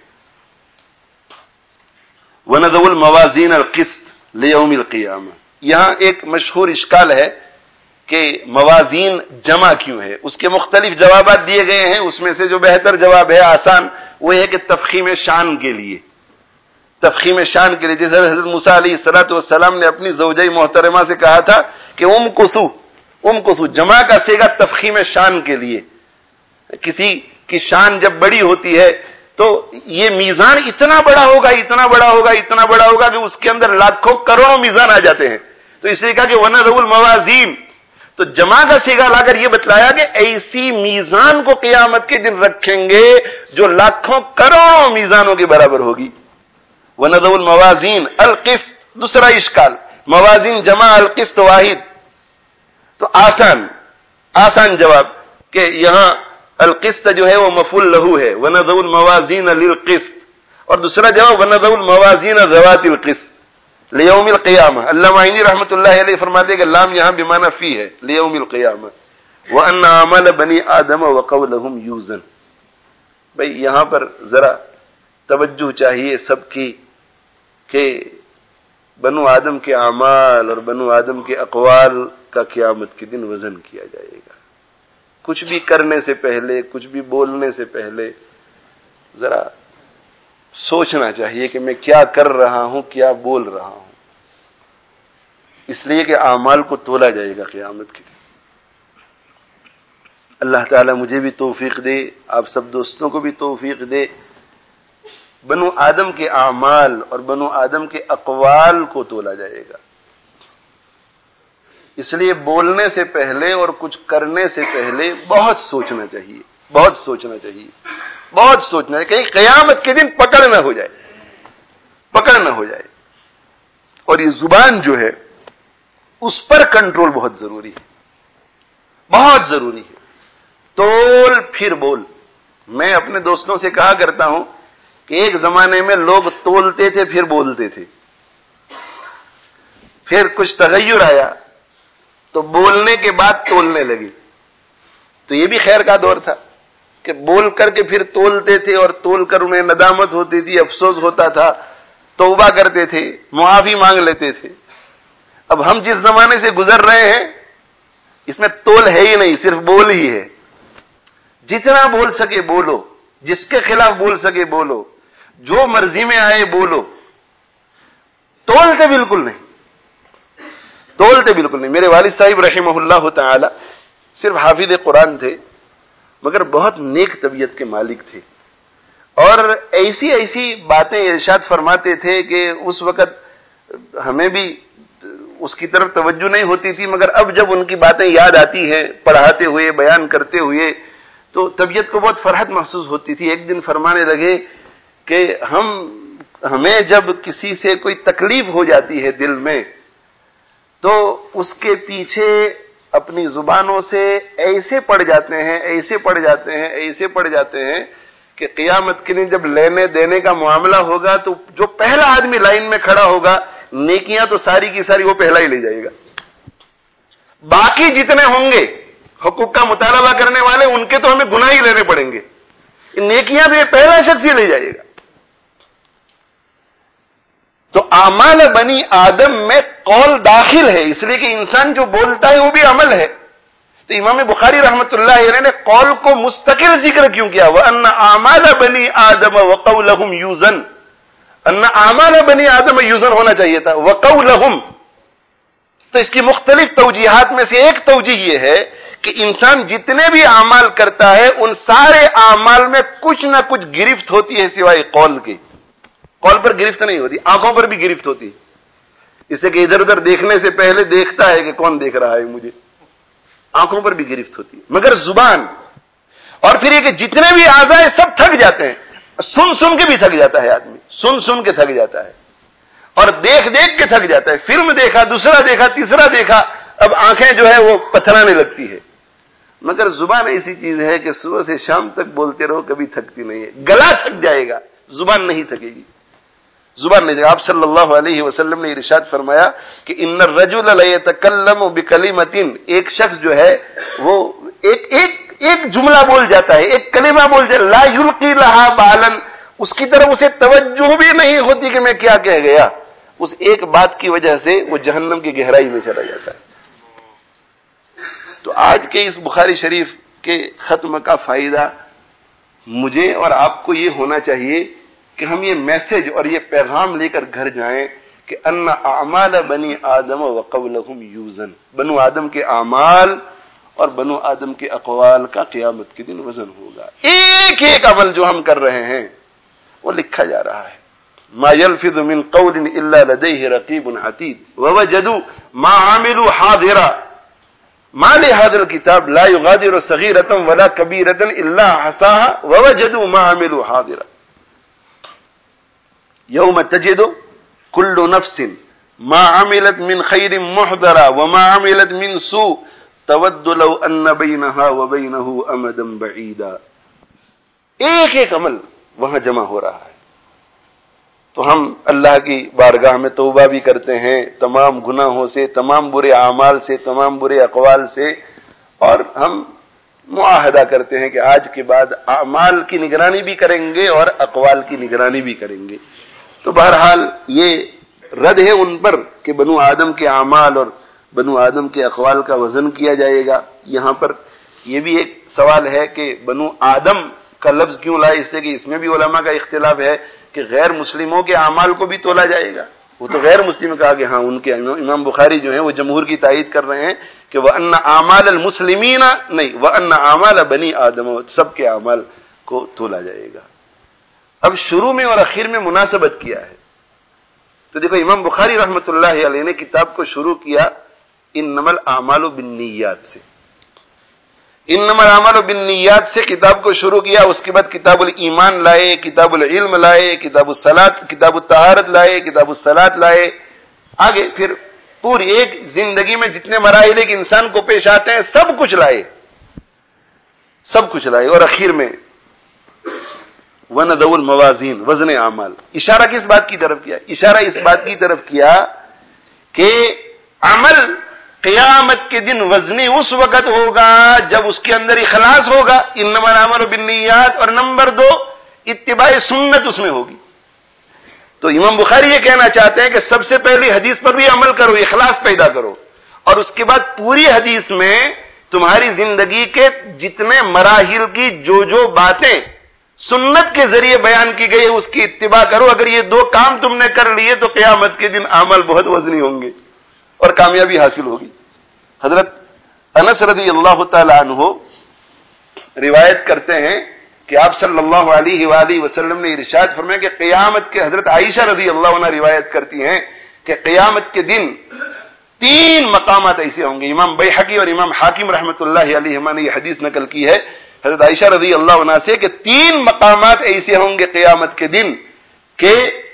وَنَضَعُ الْمَوَازِينَ الْقِسْطَ لِيَوْمِ الْقِيَامَةِ. یہاں ایک مشہور اشکال ہے کہ موازین جمع کیوں ہے. اس کے مختلف جوابات دیے گئے ہیں، اس میں سے جو بہتر جواب ہے آسان وہ ہے کہ تفخیم شان کے لیے. تفخیم شان کے لیے، جیسے حضرت موسیٰ علیہ الصلوۃ والسلام نے اپنی زوجہ محترمہ سے کہا تھا کہ امکسو جمع کا صیغہ تفخیم شان کے لیے. کسی کی شان جب بڑی ہوتی ہے تو یہ میزان اتنا بڑا ہوگا کہ اس کے اندر لاکھوں کروڑوں میزان آ جاتے ہیں. تو اس لیے کہا کہ وَنَضَعُ الْمَوَازِينَ، تو جمع کا صیغہ لا کر یہ بتلایا کہ ایسی میزان کو قیامت کے دن رکھیں گے جو لاکھوں کروڑوں میزانوں کے برابر ہوگی. وَنَضَعُ الْمَوَازِينَ الْقِسْطَ. دوسرا اشکال، موازین جمع القسط واحد. تو آسان جواب کہ یہاں القسط جو ہے وہ مفعول لہو ہے، وَنَضَعُ الْمَوَازِينَ لِلْقِسْطِ. اور دوسرا جواب وَنَضَعُ الْمَوَازِينَ ذَوَاتِ الْقِسْطِ لِيَوْمِ الْقِيَامَةِ. علامہ عینی رحمۃ اللہ علیہ فرماتے ہیں کہ لام یہاں بمعنی فی ہے، لِيَوْمِ الْقِيَامَةِ. وَأَنَّ عَمَلَ بَنِي آدَمَ وَقَوْلَهُمْ يُوزَنُ. بھئی یہاں پر ذرا توجہ چاہیے سب کی کہ بنو آدم کے اعمال اور بنو آدم کے اقوال کا قیامت کے دن وزن کیا جائے گا. کچھ بھی کرنے سے پہلے، کچھ بھی بولنے سے پہلے ذرا سوچنا چاہیے کہ میں کیا کر رہا ہوں، کیا بول رہا ہوں، اس لیے کہ اعمال کو تولا جائے گا قیامت کے دن. اللہ تعالیٰ مجھے بھی توفیق دے، آپ سب دوستوں کو بھی توفیق دے. بنو آدم کے اعمال اور بنو آدم کے اقوال کو تولا جائے گا. اس لیے بولنے سے پہلے اور کچھ کرنے سے پہلے بہت سوچنا چاہیے، کہیں قیامت کے دن پکڑ نہ ہو جائے. اور یہ زبان جو ہے اس پر کنٹرول بہت ضروری ہے. تول پھر بول. میں اپنے دوستوں سے کہا کرتا ہوں کہ ایک زمانے میں لوگ تولتے تھے پھر بولتے تھے، پھر کچھ تغیر آیا تو بولنے کے بعد تولنے لگے. تو یہ بھی خیر کا دور تھا کہ بول کر کے پھر تولتے تھے، اور تول کر انہیں ندامت ہوتی تھی، افسوس ہوتا تھا، توبہ کرتے تھے، معافی مانگ لیتے تھے. اب ہم جس زمانے سے گزر رہے ہیں اس میں تول ہے ہی نہیں، صرف بول ہی ہے. جتنا بول سکے بولو، جس کے خلاف بول سکے بولو، جو مرضی میں آئے بولو. تولتے بالکل نہیں. میرے والد صاحب رحمہ اللہ تعالی صرف حافظ قرآن تھے، مگر بہت نیک طبیعت کے مالک تھے، اور ایسی باتیں ارشاد فرماتے تھے کہ اس وقت ہمیں بھی اس کی طرف توجہ نہیں ہوتی تھی، مگر اب جب ان کی باتیں یاد آتی ہیں پڑھاتے ہوئے، بیان کرتے ہوئے، تو طبیعت کو بہت فرحت محسوس ہوتی تھی. ایک دن فرمانے لگے کہ ہمیں جب کسی سے کوئی تکلیف ہو جاتی ہے دل میں تو اس کے پیچھے اپنی زبانوں سے ایسے پڑ جاتے ہیں کہ قیامت کے دن جب لینے دینے کا معاملہ ہوگا تو جو پہلا آدمی لائن میں کھڑا ہوگا نیکیاں تو ساری کی ساری وہ پہلا ہی لے جائے گا. باقی جتنے ہوں گے حقوق کا مطالبہ کرنے والے ان کے تو ہمیں گناہ ہی لینے پڑیں گے، نیکیاں تو یہ پہلا شخص ہی لے جائے گا. تو اعمال بنی آدم میں قول داخل ہے، اس لیے کہ انسان جو بولتا ہے وہ بھی عمل ہے. تو امام بخاری رحمۃ اللہ علیہ نے قول کو مستقل ذکر کیوں کیا؟ وَأَنَّ أَعْمَالَ بَنِي آدَمَ وَقَوْلَهُمْ يُوزَنُ. ان اعمال بنی آدم یوزن ہونا چاہیے تھا، وَقَوْلَهُمْ. تو اس کی مختلف توجیحات میں سے ایک توجیہ یہ ہے کہ انسان جتنے بھی اعمال کرتا ہے ان سارے اعمال میں کچھ نہ کچھ گرفت ہوتی ہے سوائے قول کے. قول پر گرفت نہیں ہوتی، آنکھوں پر بھی گرفت ہوتی ہے. اس سے کہ ادھر ادھر دیکھنے سے پہلے دیکھتا ہے کہ کون دیکھ رہا ہے مجھے. آنکھوں پر بھی گرفت ہوتی ہے. مگر زبان اور پھر یہ کہ جتنے بھی اعضاء سب تھک جاتے ہیں. سن سن کے بھی تھک جاتا ہے آدمی, سن سن کے تھک جاتا ہے, اور دیکھ دیکھ کے تھک جاتا ہے. فلم دیکھا, دوسرا دیکھا, تیسرا دیکھا, اب آنکھیں جو ہے وہ پتھرانے لگتی ہے. مگر زبان ایسی چیز ہے کہ صبح سے شام تک بولتے رہو کبھی تھکتی نہیں ہے. گلا تھک جائے گا, زبان نہیں تھکے گی. زبان نہیں. آپ صلی اللہ علیہ وسلم نے ارشاد فرمایا کہ ان الرجل لیتکلم بکلمۃ, ایک شخص جو ہے وہ ایک جملہ بول جاتا ہے, ایک کلمہ بول جاتا ہے, لا یلقی لہا بالا, اس کی طرف اسے توجہ بھی نہیں ہوتی کہ میں کیا کہہ گیا. اس ایک بات کی وجہ سے وہ جہنم کی گہرائی میں چلا جاتا ہے. تو آج کے اس بخاری شریف کے ختم کا فائدہ مجھے اور آپ کو یہ ہونا چاہیے کہ ہم یہ میسج اور یہ پیغام لے کر گھر جائیں کہ ان اعمال بنی آدم وقولہم یوزن, بنو آدم کے اعمال اور بنو آدم کے اقوال کا قیامت کے دن وزن ہوگا. ایک ایک عمل جو ہم کر رہے ہیں وہ لکھا جا رہا ہے. ما يلفظ من قول الا لديه رقيب عتيد ووجدوا ما عملوا حاضرا ما لهذا الكتاب لا يغادر صغيرة ولا كبيرة الا احصاها ووجدوا ما عملوا حاضرا يوم تجد كل نفس ما عملت من خير محضرا وما عملت من سوء تود لو ان بينها وبينه امدا بعيدا. ایک ایک عمل وہاں جمع ہو رہا ہے. تو ہم اللہ کی بارگاہ میں توبہ بھی کرتے ہیں تمام گناہوں سے, تمام برے اعمال سے, تمام برے اقوال سے, اور ہم معاہدہ کرتے ہیں کہ آج کے بعد اعمال کی نگرانی بھی کریں گے اور اقوال کی نگرانی بھی کریں گے. تو بہرحال یہ رد ہے ان پر کہ بنو آدم کے اعمال اور بنو آدم کے اقوال کا وزن کیا جائے گا. یہاں پر یہ بھی ایک سوال ہے کہ بنو آدم کا لفظ کیوں لائے, اس سے کہ اس میں بھی علماء کا اختلاف ہے کہ غیر مسلموں کے اعمال کو بھی تولا جائے گا. وہ تو غیر مسلم کہا کہ ہاں ان کے امام بخاری جو ہیں وہ جمہور کی تائید کر رہے ہیں کہ وَأَنَّ أَعْمَالَ الْمُسْلِمِينَ نہیں وَأَنَّ أَعْمَالَ بَنِي آدم, سب کے اعمال کو تولا جائے گا. اب شروع میں اور اخیر میں مناسبت کیا ہے. تو دیکھو امام بخاری رحمۃ اللہ علیہ نے کتاب کو شروع کیا انما الاعمال بالنیات سے, انما الاعمال بالنیات سے کتاب کو شروع کیا. اس کے بعد کتاب الایمان لائے, کتاب العلم لائے, کتاب الصلاۃ, کتاب الطہارت لائے, کتاب الصلاۃ لائے. آگے پھر پوری ایک زندگی میں جتنے مراحل ایک انسان کو پیش آتے ہیں سب کچھ لائے, سب کچھ لائے. اور اخیر میں وَنَضَعُ الْمَوَازِينَ وزن اعمال. اشارہ کس بات کی طرف کیا؟ اشارہ اس بات کی طرف کیا کہ عمل قیامت کے دن وزنی اس وقت ہوگا جب اس کے اندر اخلاص ہوگا, انما الاعمال بالنیات, اور نمبر 2 اتباع سنت اس میں ہوگی. تو امام بخاری یہ کہنا چاہتے ہیں کہ سب سے پہلی حدیث پر بھی عمل کرو, اخلاص پیدا کرو, اور اس کے بعد پوری حدیث میں تمہاری زندگی کے جتنے مراحل کی جو باتیں سنت کے ذریعے بیان کی گئی ہے اس کی اتباع کرو. اگر یہ 2 کام تم نے کر لیے تو قیامت کے دن اعمال بہت وزنی ہوں گے اور کامیابی حاصل ہوگی. حضرت انس رضی اللہ تعالی عنہ روایت کرتے ہیں کہ آپ صلی اللہ علیہ وآلہ وسلم نے ارشاد فرمایا کہ قیامت کے, حضرت عائشہ رضی اللہ عنہ روایت کرتی ہیں کہ قیامت کے دن 3 مقامات ایسے ہوں گے. امام بیہقی اور امام حاکم رحمۃ اللہ علیہما نے یہ حدیث نقل کی ہے حضرت عائشہ رضی اللہ عنہ سے کہ 3 مقامات ایسے ہوں گے قیامت کے دن کہ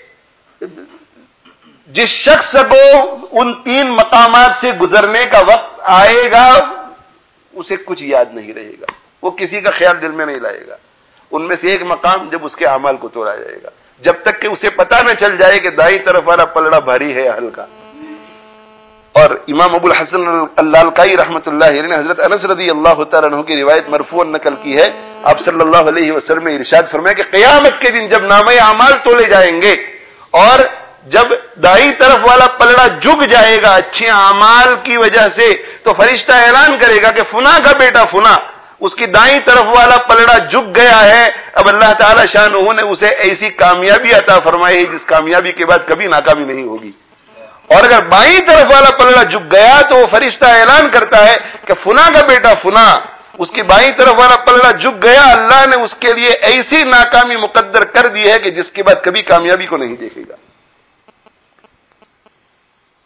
جس شخص کو ان 3 مقامات سے گزرنے کا وقت آئے گا اسے کچھ یاد نہیں رہے گا, وہ کسی کا خیال دل میں نہیں لائے گا. ان میں سے ایک مقام جب اس کے اعمال کو توڑا جائے گا, جب تک کہ اسے پتہ نہ چل جائے کہ دائیں طرف والا پلڑا بھاری ہے یا ہلکا. اور امام ابو الحسن اللالکائی رحمۃ اللہ علیہ نے حضرت انس رضی اللہ تعالیٰ عنہ کی روایت مرفوعاً نقل کی ہے. آپ صلی اللہ علیہ وسلم نے ارشاد فرمایا کہ قیامت کے دن جب نامہ اعمال تولے جائیں گے اور جب دائیں طرف والا پلڑا جھک جائے گا اچھے اعمال کی وجہ سے, تو فرشتہ اعلان کرے گا کہ فلاں کا بیٹا فلاں, اس کی دائیں طرف والا پلڑا جھک گیا ہے. اب اللہ تعالی شانہ نے اسے ایسی کامیابی عطا فرمائی ہے جس کامیابی کے بعد کبھی ناکامی نہیں ہوگی. اور اگر بائیں طرف والا پلڑا جھک گیا تو وہ فرشتہ اعلان کرتا ہے کہ فلاں کا بیٹا فلاں, اس کی بائیں طرف والا پلڑا جھک گیا, اللہ نے اس کے لیے ایسی ناکامی مقدر کر دی ہے کہ جس کے بعد کبھی کامیابی کو نہیں دیکھے گا.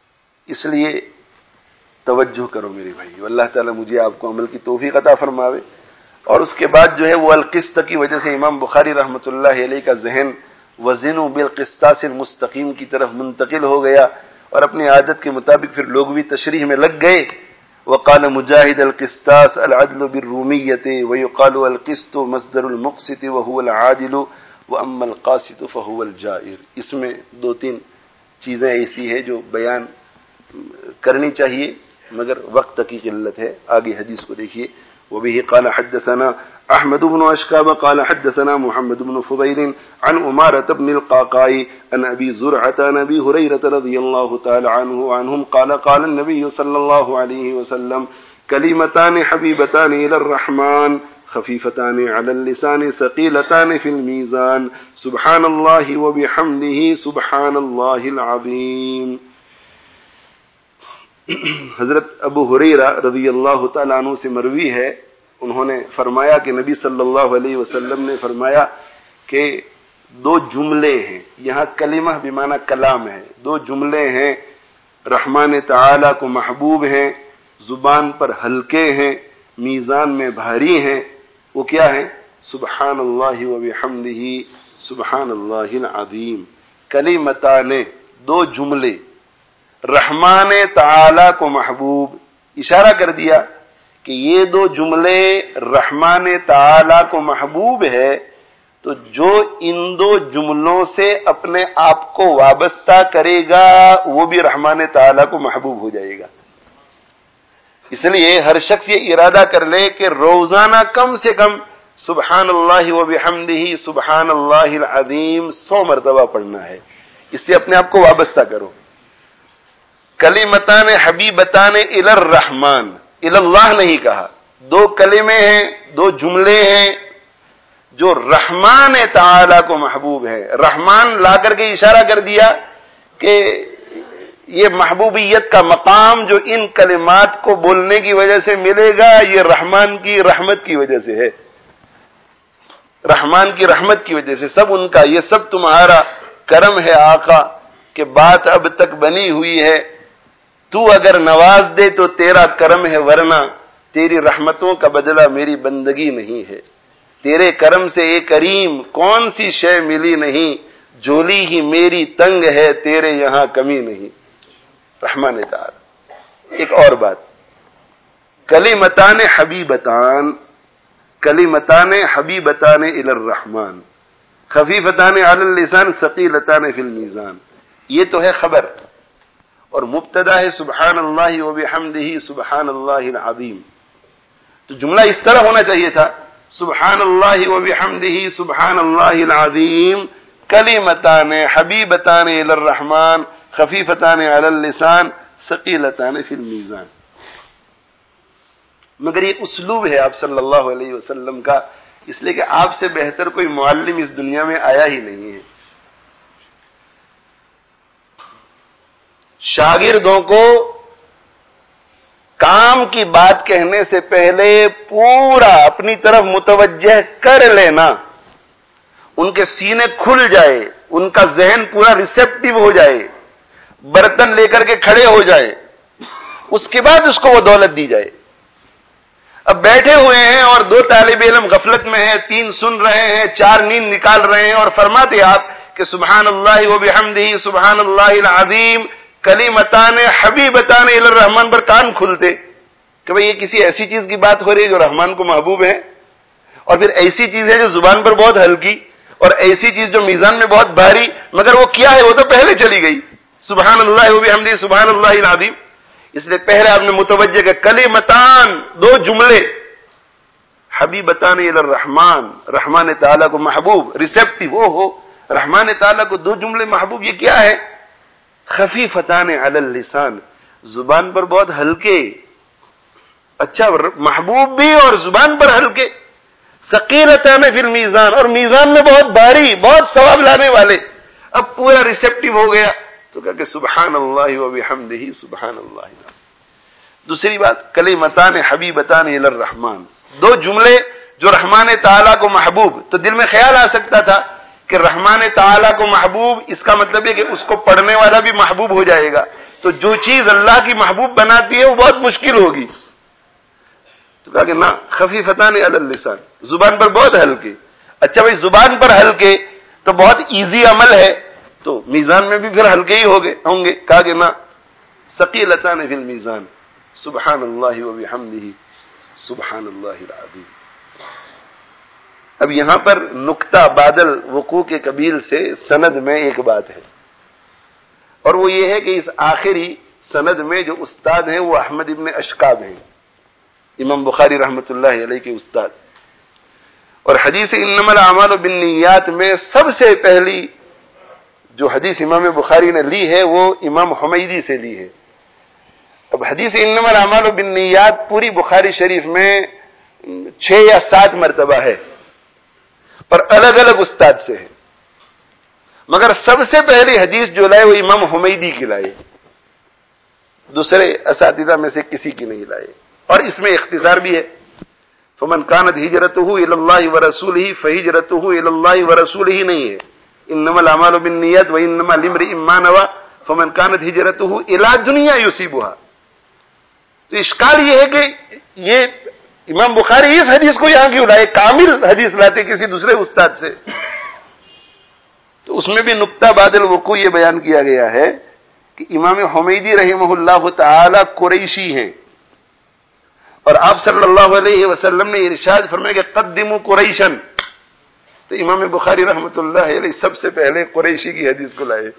اس لیے توجہ کرو میرے بھائی، اللہ تعالیٰ مجھے آپ کو عمل کی توفیق عطا فرماوے۔ اور اس کے بعد جو ہے وہ القسط کی وجہ سے امام بخاری رحمۃ اللہ علیہ کا ذہن وزنوا بالقسطاس المستقیم کی طرف منتقل ہو گیا، اور اپنی عادت کے مطابق پھر لوگ بھی تشریح میں لگ گئے۔ وقال مجاہد القسطاس العدل بالرومیۃ ويقال القسط مصدر المقسط وهو العادل واما القاسط فهو الجائر۔ اس میں دو تین چیزیں ایسی ہیں جو بیان کرنی چاہیے مگر وقت کی قلت ہے، آگے حدیث کو دیکھیے۔ وبه قال حدثنا احمد بن اشکاب قال حدثنا محمد بن فضيل عن عمارة بن القعقاع عن ابي زرعة عن ابي هريرة رضي الله تعالى عنه وعنهم قال قال النبي صلى الله عليه وسلم كلمتان حبيبتان الى الرحمن خفيفتان على اللسان ثقيلتان في الميزان سبحان الله وبحمده سبحان الله العظيم۔ حضرت ابو ہریرہ رضی اللہ تعالیٰ عنہ سے مروی ہے، انہوں نے فرمایا کہ نبی صلی اللہ علیہ وسلم نے فرمایا کہ دو جملے ہیں، یہاں کلمہ بمعنی کلام ہے، دو جملے ہیں رحمان تعالیٰ کو محبوب ہیں، زبان پر ہلکے ہیں، میزان میں بھاری ہیں، وہ کیا ہیں؟ سبحان اللہ و بحمدہ سبحان اللہ العظیم۔ کلمتان، دو جملے، رحمان تعالی کو محبوب، اشارہ کر دیا کہ یہ دو جملے رحمان تعالی کو محبوب ہے، تو جو ان دو جملوں سے اپنے آپ کو وابستہ کرے گا وہ بھی رحمان تعالی کو محبوب ہو جائے گا۔ اس لیے ہر شخص یہ ارادہ کر لے کہ روزانہ کم سے کم سبحان اللہ و بحمدہ سبحان اللہ العظیم 100 مرتبہ پڑھنا ہے، اس سے اپنے آپ کو وابستہ کرو۔ کلمتان حبیبتان الی الرحمن، الی اللہ نہیں کہا، دو کلمے ہیں، دو جملے ہیں جو رحمان تعالی کو محبوب ہے۔ رحمان لا کر کے اشارہ کر دیا کہ یہ محبوبیت کا مقام جو ان کلمات کو بولنے کی وجہ سے ملے گا یہ رحمان کی رحمت کی وجہ سے ہے، رحمان کی رحمت کی وجہ سے، سب ان کا، یہ سب تمہارا کرم ہے آقا کہ بات اب تک بنی ہوئی ہے، تو اگر نواز دے تو تیرا کرم ہے ورنہ تیری رحمتوں کا بدلہ میری بندگی نہیں ہے، تیرے کرم سے اے کریم کون سی شے ملی نہیں، جھولی ہی میری تنگ ہے تیرے یہاں کمی نہیں، رحمان تعالی۔ ایک اور بات، کلمتان حبیبتان، کلمتان حبیبتان الی الرحمن خفیفتان علی اللسان ثقیلتان فی المیزان، یہ تو ہے خبر، اور مبتدا ہے سبحان اللہ و بحمدہ سبحان اللہ العظیم، تو جملہ اس طرح ہونا چاہیے تھا، سبحان اللہ و بحمدہ سبحان اللہ العظیم کلمتان حبیبتان الی الرحمن خفیفتان علی اللسان ثقیلتان فی المیزان۔ مگر یہ اسلوب ہے آپ صلی اللہ علیہ وسلم کا، اس لیے کہ آپ سے بہتر کوئی معلم اس دنیا میں آیا ہی نہیں ہے۔ شاگردوں کو کام کی بات کہنے سے پہلے پورا اپنی طرف متوجہ کر لینا، ان کے سینے کھل جائے، ان کا ذہن پورا ریسیپٹیو ہو جائے، برتن لے کر کے کھڑے ہو جائے، اس کے بعد اس کو وہ دولت دی جائے۔ اب بیٹھے ہوئے ہیں اور 2 طالب علم غفلت میں ہیں، 3 سن رہے ہیں، 4 نیند نکال رہے ہیں، اور فرماتے آپ کہ سبحان اللہ و بحمدہ سبحان اللہ العظیم کلمتان حبیبتان الی الرحمن پر کان کھلتے کہ بھئی یہ کسی ایسی چیز کی بات ہو رہی ہے جو رحمان کو محبوب ہے، اور پھر ایسی چیز ہے جو زبان پر بہت ہلکی، اور ایسی چیز جو میزان میں بہت بھاری، مگر وہ کیا ہے وہ تو پہلے چلی گئی، سبحان اللہ و بحمدہ سبحان اللہ العظیم۔ اس لیے پہلے آپ نے متوجہ کہ کلمتان، 2 جملے، حبیبتان الی الرحمن، رحمان تعالیٰ کو محبوب، ریسیپٹیو ہو، رحمان تعالیٰ کو 2 جملے محبوب، یہ کیا ہے؟ خفیفتان علی اللسان، زبان پر بہت ہلکے، اچھا محبوب بھی اور زبان پر ہلکے، ثقیلتان فی المیزان، اور میزان میں بہت بھاری، بہت ثواب لانے والے۔ اب پورا ریسیپٹیو ہو گیا تو کہا کہ سبحان اللہ و بحمدہ سبحان اللہ العظیم۔ دوسری بات، کلمتان حبیبتان الی الرحمن، 2 جملے جو رحمان تعالیٰ کو محبوب، تو دل میں خیال آ سکتا تھا کہ رحمان تعالیٰ کو محبوب، اس کا مطلب ہے کہ اس کو پڑھنے والا بھی محبوب ہو جائے گا، تو جو چیز اللہ کی محبوب بناتی ہے وہ بہت مشکل ہوگی. تو کہا کہ نہ، خفیفتان علی اللسان، زبان پر بہت ہلکے. اچھا بھائی زبان پر ہلکے تو بہت ایزی عمل ہے، تو میزان میں بھی پھر ہلکے ہی ہوں گے. کہا کہ نہ، ثقیلتان فی المیزان، سبحان اللہ وبحمدہ سبحان اللہ العظیم. اب یہاں پر نقطہ بادل وقوع کے قبیل سے سند میں ایک بات ہے، اور وہ یہ ہے کہ اس آخری سند میں جو استاد ہیں وہ احمد ابن اشکاب ہیں، امام بخاری رحمۃ اللہ علیہ کے استاد. اور حدیث انما الاعمال بالنیات میں سب سے پہلی جو حدیث امام بخاری نے لی ہے وہ امام حمیدی سے لی ہے. اب حدیث انما الاعمال بالنیات پوری بخاری شریف میں 6 یا 7 مرتبہ ہے اور الگ الگ استاد سے ہے، مگر سب سے پہلی حدیث جو لائے وہ امام حمیدی کی لائے، دوسرے اساتذہ میں سے کسی کی نہیں لائے. اور اس میں اختصار بھی ہے، فمن كانت هجرته الى الله ورسوله فهجرته الى الله ورسوله نہیں ہے، انما الاعمال بالنیات وانما لامرئ ما نوى فمن كانت هجرته الى دنیا يصيبها. تو اشکال یہ ہے کہ یہ امام بخاری اس حدیث کو یہاں کیوں لائے، کامل حدیث لاتے کسی دوسرے استاد سے. تو اس میں بھی نقطہ بعد الوقوع یہ بیان کیا گیا ہے کہ امام حمیدی رحمہ اللہ تعالی قریشی ہیں، اور آپ صلی اللہ علیہ وسلم نے ارشاد فرمایا کہ قدموا قریشا، تو امام بخاری رحمۃ اللہ علیہ سب سے پہلے قریشی کی حدیث کو لائے.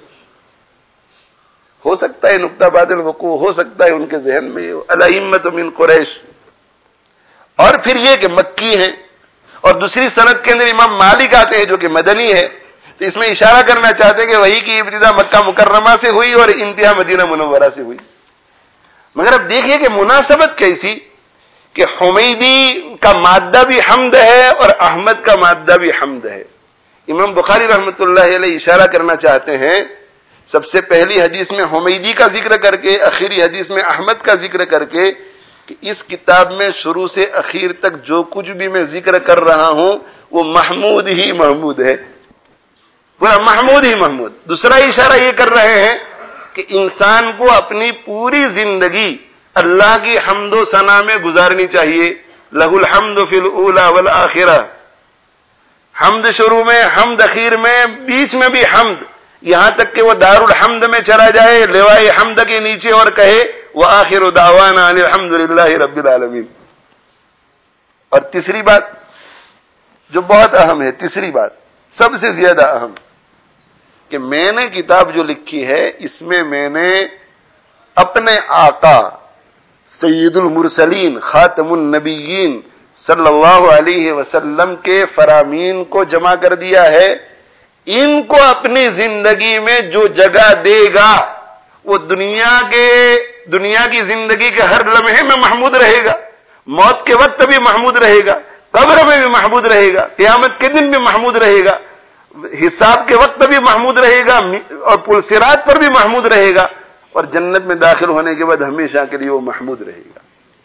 ہو سکتا ہے نقطہ بعد الوقوع، ہو سکتا ہے ان کے ذہن میں الائمۃ من قریش. اور پھر یہ کہ مکی ہیں، اور دوسری سند کے اندر امام مالک آتے ہیں جو کہ مدنی ہے. تو اس میں اشارہ کرنا چاہتے ہیں کہ وحی کی ابتدا مکہ مکرمہ سے ہوئی اور انتہا مدینہ منورہ سے ہوئی. مگر اب دیکھیے کہ مناسبت کیسی کہ حمیدی کا مادہ بھی حمد ہے اور احمد کا مادہ بھی حمد ہے. امام بخاری رحمۃ اللہ علیہ اشارہ کرنا چاہتے ہیں سب سے پہلی حدیث میں حمیدی کا ذکر کر کے، آخری حدیث میں احمد کا ذکر کر کے، کہ اس کتاب میں شروع سے اخیر تک جو کچھ بھی میں ذکر کر رہا ہوں وہ محمود ہی محمود ہے، پورا محمود ہی محمود. دوسرا اشارہ یہ کر رہے ہیں کہ انسان کو اپنی پوری زندگی اللہ کی حمد و ثنا میں گزارنی چاہیے. لہ الحمد فی الاولی والآخرہ، حمد شروع میں، حمد اخیر میں، بیچ میں بھی حمد، یہاں تک کہ وہ دار الحمد میں چلا جائے لوائے حمد کے نیچے اور کہے وآخر دعوانا ان الحمد للہ رب العالمین. اور تیسری بات جو بہت اہم ہے، تیسری بات سب سے زیادہ اہم، کہ میں نے کتاب جو لکھی ہے اس میں میں نے اپنے آقا سید المرسلین خاتم النبیین صلی اللہ علیہ وسلم کے فرامین کو جمع کر دیا ہے. ان کو اپنی زندگی میں جو جگہ دے گا وہ دنیا کی زندگی کے ہر لمحے میں محمود رہے گا، موت کے وقت بھی محمود رہے گا، قبر میں بھی محمود رہے گا، قیامت کے دن بھی محمود رہے گا، حساب کے وقت بھی محمود رہے گا، اور پل صراط پر بھی محمود رہے گا، اور جنت میں داخل ہونے کے بعد ہمیشہ کے لیے وہ محمود رہے گا.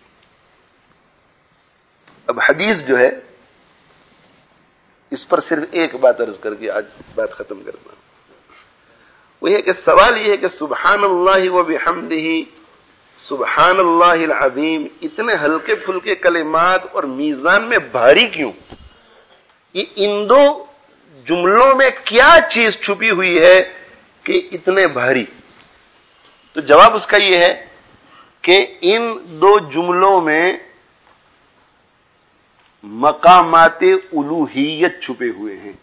اب حدیث جو ہے اس پر صرف ایک بات عرض کر کے آج بات ختم کرنا، وہ یہ کہ سوال یہ ہے کہ سبحان اللہ و بحمدہ سبحان اللہ العظیم اتنے ہلکے پھلکے کلمات اور میزان میں بھاری کیوں؟ یہ ان دو جملوں میں کیا چیز چھپی ہوئی ہے کہ اتنے بھاری؟ تو جواب اس کا یہ ہے کہ ان دو جملوں میں مقامات الوہیت چھپے ہوئے ہیں.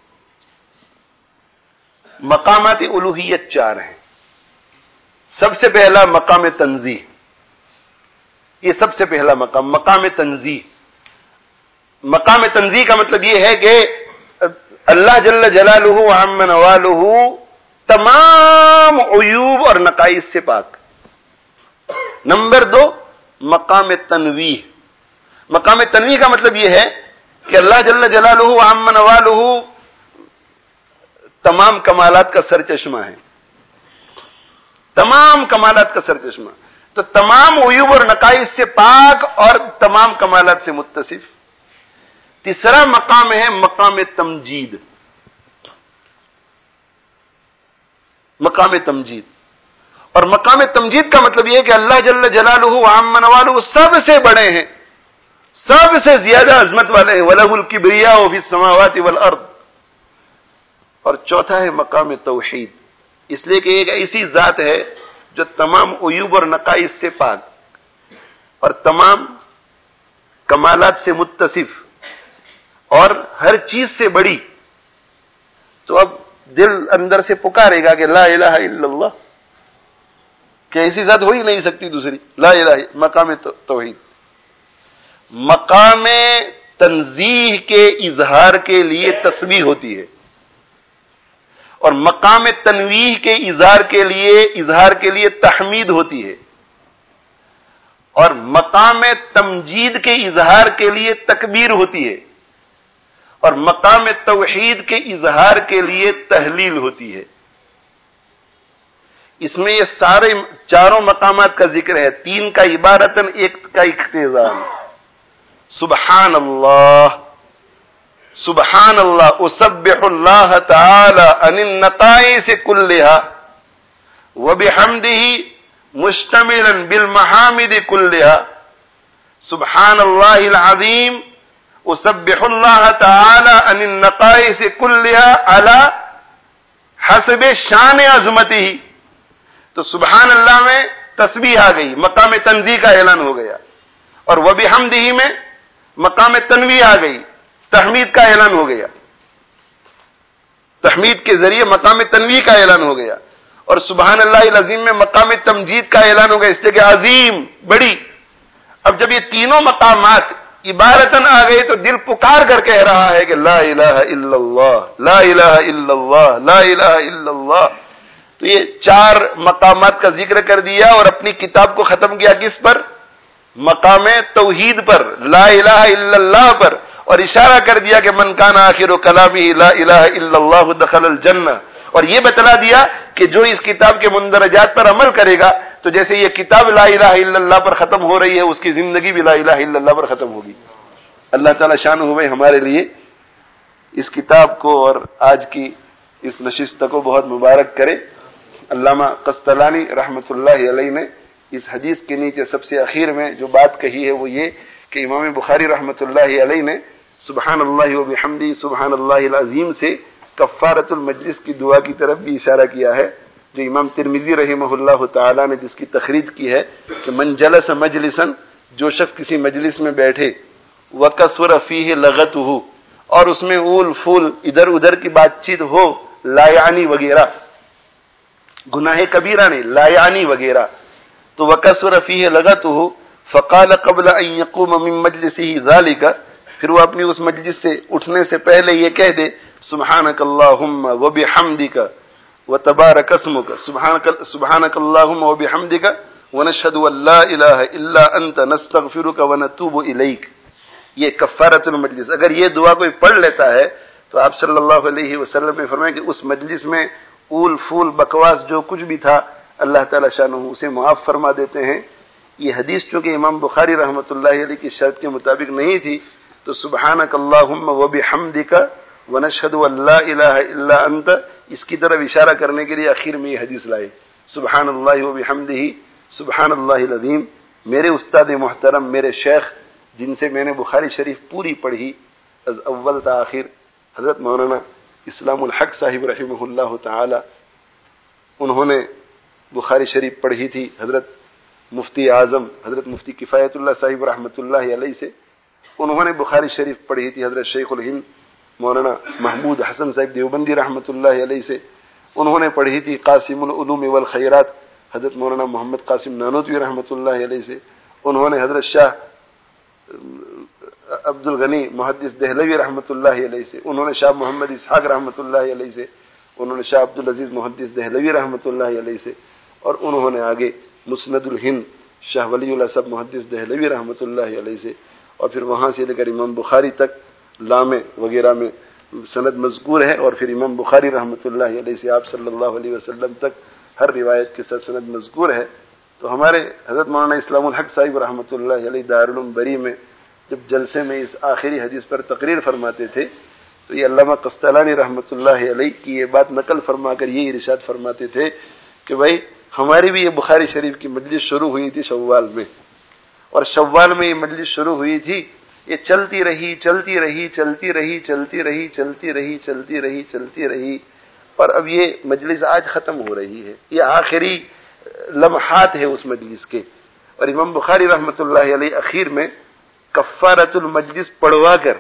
مقامات الوہیت 4 ہیں. سب سے پہلا مقام تنزیہ، یہ سب سے پہلا مقام تنزیہ. مقام تنزیہ کا مطلب یہ ہے کہ اللہ جل جلالہ وعم نوالہ تمام عیوب اور نقائص سے پاک. نمبر 2 مقام تنویہ. مقام تنویہ کا مطلب یہ ہے کہ اللہ جل جلالہ وعم نوالہ تمام کمالات کا سرچشمہ ہے، تمام کمالات کا سرچشمہ، تو تمام عیوب اور نقائص سے پاک اور تمام کمالات سے متصف. تیسرا مقام ہے مقام تمجید. مقام تمجید اور مقام تمجید کا مطلب یہ ہے کہ اللہ جل جلالہ وعم نوالہ سب سے بڑے ہیں، سب سے زیادہ عظمت والے ہیں، وَلَهُ الْكِبْرِيَاءُ فِي السَّمَاوَاتِ وَالْأَرْضِ۔ اور چوتھا ہے مقام توحید، اس لیے کہ ایک ایسی ذات ہے جو تمام عیوب اور نقائص سے پاک اور تمام کمالات سے متصف اور ہر چیز سے بڑی، تو اب دل اندر سے پکارے گا کہ لا الہ الا اللہ، کہ ایسی ذات ہو ہی نہیں سکتی دوسری، لا الہ، مقام توحید۔ مقام تنزیہ کے اظہار کے لیے تسبیح ہوتی ہے، اور مقام تنویہ کے اظہار کے لیے تحمید ہوتی ہے، اور مقام تمجید کے اظہار کے لیے تکبیر ہوتی ہے، اور مقام توحید کے اظہار کے لیے تحلیل ہوتی ہے۔ اس میں یہ سارے چاروں مقامات کا ذکر ہے، تین کا عبارتاً، ایک کا اختزام۔ سبحان اللہ، سبحان اللہ، اسبح اللہ تعالی عن النقائص كلها وبحمده مشتملا بالمحامد كلها، سبحان اللہ العظیم، اسبح اللہ تعالی عن النقائص كلها على حسب شان عظمته۔ تو سبحان اللہ میں تسبیح آ گئی، مقام تنزیہ کا اعلان ہو گیا، اور وبحمدہ میں مقام تنویہ آ گئی، تحمید کا اعلان ہو گیا، تحمید کے ذریعے مقام تنویہ کا اعلان ہو گیا، اور سبحان اللہ العظیم میں مقام تمجید کا اعلان ہو گیا، اس لیے کہ عظیم، بڑی۔ اب جب یہ تینوں مقامات عبارتاً آ گئے تو دل پکار کر کہہ رہا ہے کہ لا الہ الا اللہ، لا الہ الا اللہ، لا الہ الا اللہ۔ تو یہ چار مقامات کا ذکر کر دیا اور اپنی کتاب کو ختم کیا کس پر؟ مقام توحید پر، لا الہ الا اللہ پر، اور اشارہ کر دیا کہ من کان آخر کلامہ لا الہ الا اللہ دخل الجنہ، اور یہ بتلا دیا کہ جو اس کتاب کے مندرجات پر عمل کرے گا تو جیسے یہ کتاب لا الہ الا اللہ پر ختم ہو رہی ہے، اس کی زندگی بھی لا الہ الا اللہ پر ختم ہوگی۔ اللہ تعالی شان ہوئے ہمارے لیے اس کتاب کو اور آج کی اس نشست کو بہت مبارک کرے۔ علامہ قسطلانی رحمۃ اللہ علیہ نے اس حدیث کے نیچے سب سے اخیر میں جو بات کہی ہے وہ یہ کہ امام بخاری رحمۃ اللہ علیہ نے سبحان اللہ و بحمدہ سبحان اللہ العظیم سے کفارۃ المجلس کی دعا کی طرف بھی اشارہ کیا ہے، جو امام ترمذی رحمہ اللہ تعالی نے جس کی تخریج کی ہے کہ من جلس مجلسا، جو شخص کسی مجلس میں بیٹھے، وکثر فیہ لغتہ، اور اس میں اول فول ادھر ادھر کی بات چیت ہو، لا یعنی وغیرہ، گناہ کبیرہ نہیں، لا یعنی وغیرہ، تو وکثر فیہ لغتہ فقال قبل ان یقوم من مجلسہ ذلک، پھر وہ اپنی اس مجلس سے اٹھنے سے پہلے یہ کہہ دے سبحانک اللہم وبحمدک وتبارک اسمک، سبحانک اللہم وبحمدک ونشہد ان لا الہ الا انت نستغفرک ونتوب الیک۔ یہ کفارۃ المجلس، اگر یہ دعا کوئی پڑھ لیتا ہے تو آپ صلی اللہ علیہ وسلم نے فرمایا کہ اس مجلس میں اول فول بکواس جو کچھ بھی تھا اللہ تعالی شانہ اسے معاف فرما دیتے ہیں۔ یہ حدیث چونکہ امام بخاری رحمۃ اللہ علیہ کی شرط کے مطابق نہیں تھی تو سبحانک اللہم وبحمدک ونشہد ان لا الہ الا انت، اس کی طرف اشارہ کرنے کے لیے آخر میں یہ حدیث لائے، سبحان اللہ وبحمدہ سبحان اللہ العظیم۔ میرے استاد محترم، میرے شیخ جن سے میں نے بخاری شریف پوری پڑھی از اول تا آخر، حضرت مولانا اسلام الحق صاحب رحمہ اللہ تعالی، انہوں نے بخاری شریف پڑھی تھی حضرت مفتی اعظم حضرت مفتی کفایت اللہ صاحب رحمۃ اللہ علیہ سے، انہوں نے بخاری شریف پڑھی تھی حضرت شیخ الہند مولانا محمود حسن صاحب دیوبندی رحمۃ اللہ علیہ سے، انہوں نے پڑھی تھی قاسم العلوم والخیرات حضرت مولانا محمد قاسم نانوتوی رحمۃ اللہ علیہ سے، انہوں نے حضرت شاہ عبد الغنی محدث دہلوی رحمۃ اللہ علیہ سے، انہوں نے شاہ محمد اسحاق رحمۃ اللہ علیہ سے، انہوں نے شاہ عبد العزیز محدث دہلوی رحمۃ اللہ علیہ سے، اور انہوں نے آگے مسند الہند شاہ ولی اللہ صاحب محدث دہلوی رحمۃ اللہ علیہ سے، اور پھر وہاں سے لے کر امام بخاری تک لامے وغیرہ میں سند مذکور ہے، اور پھر امام بخاری رحمۃ اللہ علیہ سے آپ صلی اللہ علیہ وسلم تک ہر روایت کے ساتھ سند مذکور ہے۔ تو ہمارے حضرت مولانا اسلام الحق صاحب رحمۃ اللہ علیہ دارالعلوم بری میں جب جلسے میں اس آخری حدیث پر تقریر فرماتے تھے تو یہ علامہ قسطلانی رحمۃ اللہ علیہ کی یہ بات نقل فرما کر یہ ارشاد فرماتے تھے کہ بھائی ہماری بھی یہ بخاری شریف کی مجلس شروع ہوئی تھی شوال میں، اور شوال میں یہ مجلس شروع ہوئی تھی، یہ چلتی رہی چلتی رہی چلتی رہی چلتی رہی چلتی رہی چلتی رہی چلتی رہی، اور اب یہ مجلس آج ختم ہو رہی ہے، یہ آخری لمحات ہے اس مجلس کے۔ اور امام بخاری رحمۃ اللہ علیہ اخیر میں کفارۃ المجلس پڑھوا کر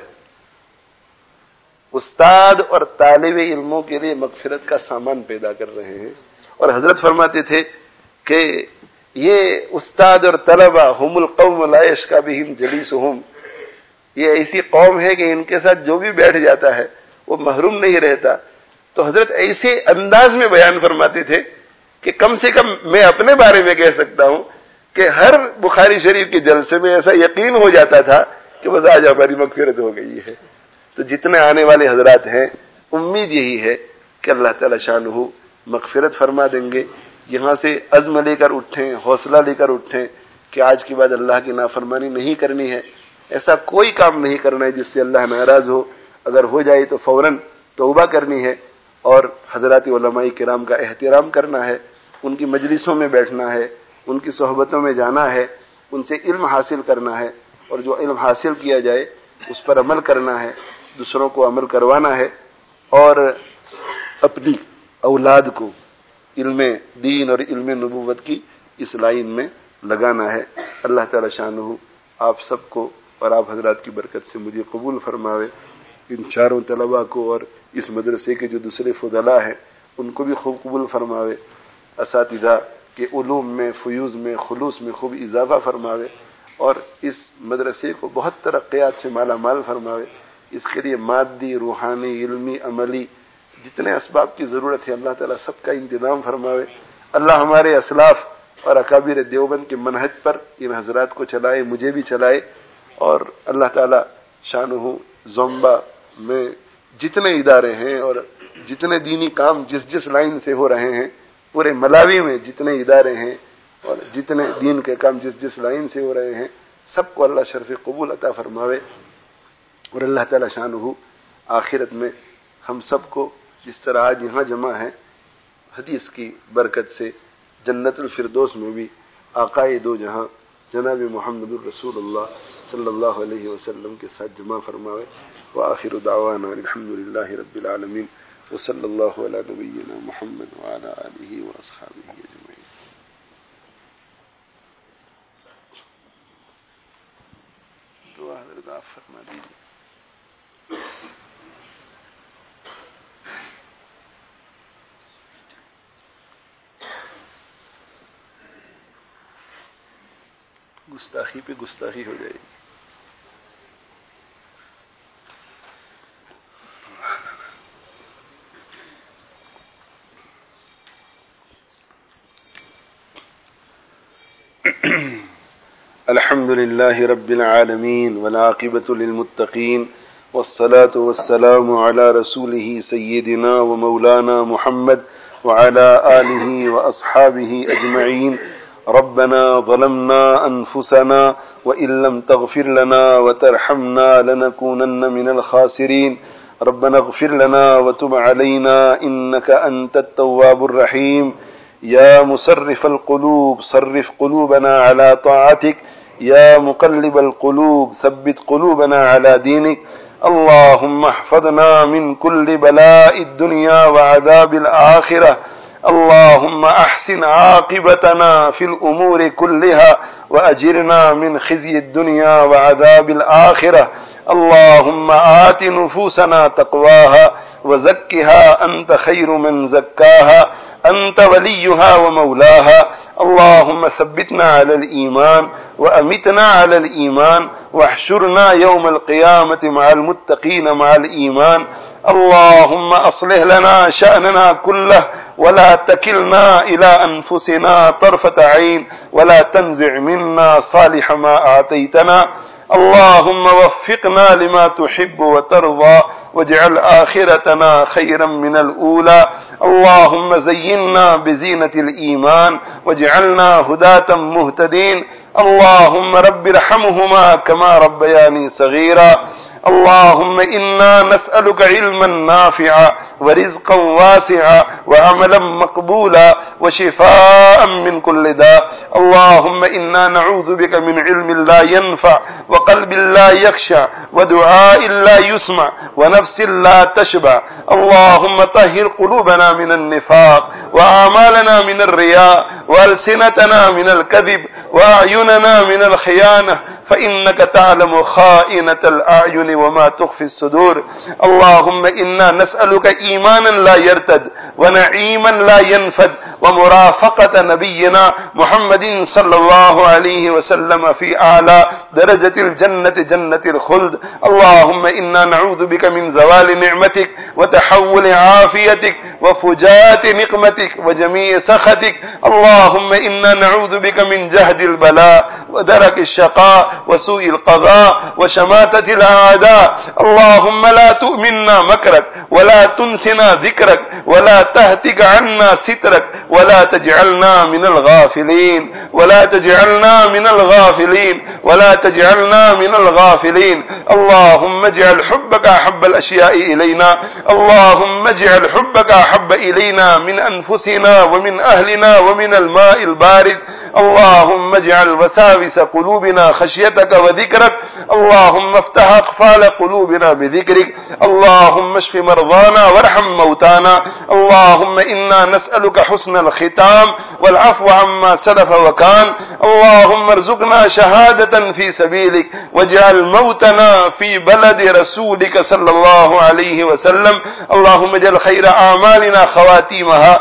استاد اور طالب علموں کے لیے مغفرت کا سامان پیدا کر رہے ہیں، اور حضرت فرماتے تھے کہ یہ استاد اور طلبہ ہم القوم لا یشقی بہم جلیسہم، یہ ایسی قوم ہے کہ ان کے ساتھ جو بھی بیٹھ جاتا ہے وہ محروم نہیں رہتا۔ تو حضرت ایسے انداز میں بیان فرماتے تھے کہ کم سے کم میں اپنے بارے میں کہہ سکتا ہوں کہ ہر بخاری شریف کے جلسے میں ایسا یقین ہو جاتا تھا کہ بس آج ہماری مغفرت ہو گئی ہے۔ تو جتنے آنے والے حضرات ہیں امید یہی ہے کہ اللہ تعالی شانہ مغفرت فرما دیں گے۔ یہاں سے عزم لے کر اٹھیں، حوصلہ لے کر اٹھیں کہ آج کے بعد اللہ کی نافرمانی نہیں کرنی ہے، ایسا کوئی کام نہیں کرنا ہے جس سے اللہ ناراض ہو، اگر ہو جائے تو فوراً توبہ کرنی ہے، اور حضرات علماء کرام کا احترام کرنا ہے، ان کی مجلسوں میں بیٹھنا ہے، ان کی صحبتوں میں جانا ہے، ان سے علم حاصل کرنا ہے، اور جو علم حاصل کیا جائے اس پر عمل کرنا ہے، دوسروں کو عمل کروانا ہے، اور اپنی اولاد کو علم دین اور علم نبوت کی اس لائن میں لگانا ہے۔ اللہ تعالی شانہ آپ سب کو اور آپ حضرات کی برکت سے مجھے قبول فرماوے، ان چاروں طلباء کو اور اس مدرسے کے جو دوسرے فضلاء ہیں ان کو بھی خوب قبول فرماوے، اساتذہ کے علوم میں، فیوز میں، خلوص میں خوب اضافہ فرماوے، اور اس مدرسے کو بہت ترقیات سے مالا مال فرماوے۔ اس کے لیے مادی، روحانی، علمی، عملی جتنے اسباب کی ضرورت ہے اللہ تعالیٰ سب کا انتظام فرماوے۔ اللہ ہمارے اسلاف اور اکابر دیوبند کے منہج پر ان حضرات کو چلائے، مجھے بھی چلائے، اور اللہ تعالیٰ شانہ زومبا میں جتنے ادارے ہیں اور جتنے دینی کام جس جس لائن سے ہو رہے ہیں، پورے ملاوی میں جتنے ادارے ہیں اور جتنے دین کے کام جس جس لائن سے ہو رہے ہیں، سب کو اللہ شرف قبول عطا فرماوے، اور اللہ تعالی شانہ آخرت میں ہم سب کو جس طرح آج یہاں جمع ہے حدیث کی برکت سے جنت الفردوس میں بھی آقائے دو جہاں جناب محمد الرسول اللہ صلی اللہ علیہ وسلم کے ساتھ جمع فرماوے۔ وآخر دعوانا الحمد للہ رب العالمین، وصلی اللہ علی نبینا محمد وعلی آلہ واصحابہ اجمعین۔ دعا حضرت آپ فرما دیجیے۔ گستاخی پہ گستاخی ہو جائے گی۔ الحمد لله رب العالمين والعاقبة للمتقين والصلاة والسلام على رسوله سيدنا ومولانا محمد وعلى آله وأصحابه أجمعين۔ ربنا ظلمنا أنفسنا وإن لم تغفر لنا وترحمنا لنكونن من الخاسرين۔ ربنا اغفر لنا وتب علينا إنك أنت التواب الرحيم۔ يا مصرف القلوب صرف قلوبنا على طاعتك، يا مقلب القلوب ثبت قلوبنا على دينك۔ اللهم احفظنا من كل بلاء الدنيا وعذاب الآخرة، اللهم احسن عاقبتنا في الأمور كلها وأجرنا من خزي الدنيا وعذاب الآخرة۔ اللهم آت نفوسنا تقواها وزكها أنت خير من زكاها، أنت وليها ومولاها۔ اللهم ثبتنا على الإيمان وأمتنا على الإيمان، واحشرنا يوم القيامة مع المتقين مع الإيمان۔ اللهم أصلح لنا شأننا كله ولا تكلنا إلى أنفسنا طرفة عين، ولا تنزع منا صالح ما أعطيتنا۔ اللهم وفقنا لما تحب وترضى، واجعل آخرتنا خيرا من الأولى۔ اللهم زينا بزينة الإيمان واجعلنا هداة مهتدين۔ اللهم رب ارحمهما كما ربياني صغيرا۔ اللهم إنا نسألك علما نافعا ورزقا واسعا وعملا مقبولا وشفاء من كل داء. اللهم إنا نعوذ بك من علم لا ينفع وقلب لا يخشع ودعاء لا يسمع ونفس لا تشبع. اللهم طهر قلوبنا من النفاق وأعمالنا من الرياء وألسنتنا من الكذب وأعيننا من الخيانة فإنك تعلم خائنة الأعين وما تخفي الصدور. اللهم إنا نسألك إيمانا لا يرتد ونعيما لا ينفد ومرافقة نبينا محمد صلى الله عليه وسلم في أعلى درجة الجنة جنة الخلد. اللهم إنا نعوذ بك من زوال نعمتك وتحول عافيتك وفجاءة نقمتك وجميع سخطك. اللهم إنا نعوذ بك من جهد البلاء ودرك الشقاء وسوء القضاء وشماتة الأعداء. اللهم لا تؤمنا مكرك ولا تنسنا ذكرك ولا تهتك عنا سترك ولا تجعلنا من الغافلين ولا تجعلنا من الغافلين ولا تجعلنا من الغافلين. اللهم اجعل حبك أحب الأشياء إلينا. اللهم اجعل حبك أحب إلينا من أنفسنا ومن أهلنا ومن الماء البارد. اللهم اجعل وساوس قلوبنا خشيتك وذكرك. اللهم افتح أقفال قلوبنا بذكرك. اللهم اشف مرضانا وارحم موتانا. اللهم إنا نسألك حسن الختام والعفو عما سلف وكان. اللهم ارزقنا شهادة في سبيلك واجعل موتنا في بلد رسولك صلى الله عليه وسلم. اللهم اجعل خير أعمالنا خواتيمها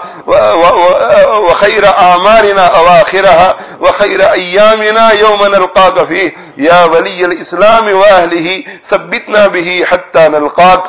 وخير أعمالنا أواخرها وخير أيامنا يوم نلقاك فيه يا ولي الإسلام وأهله ثبتنا به حتى نلقاك.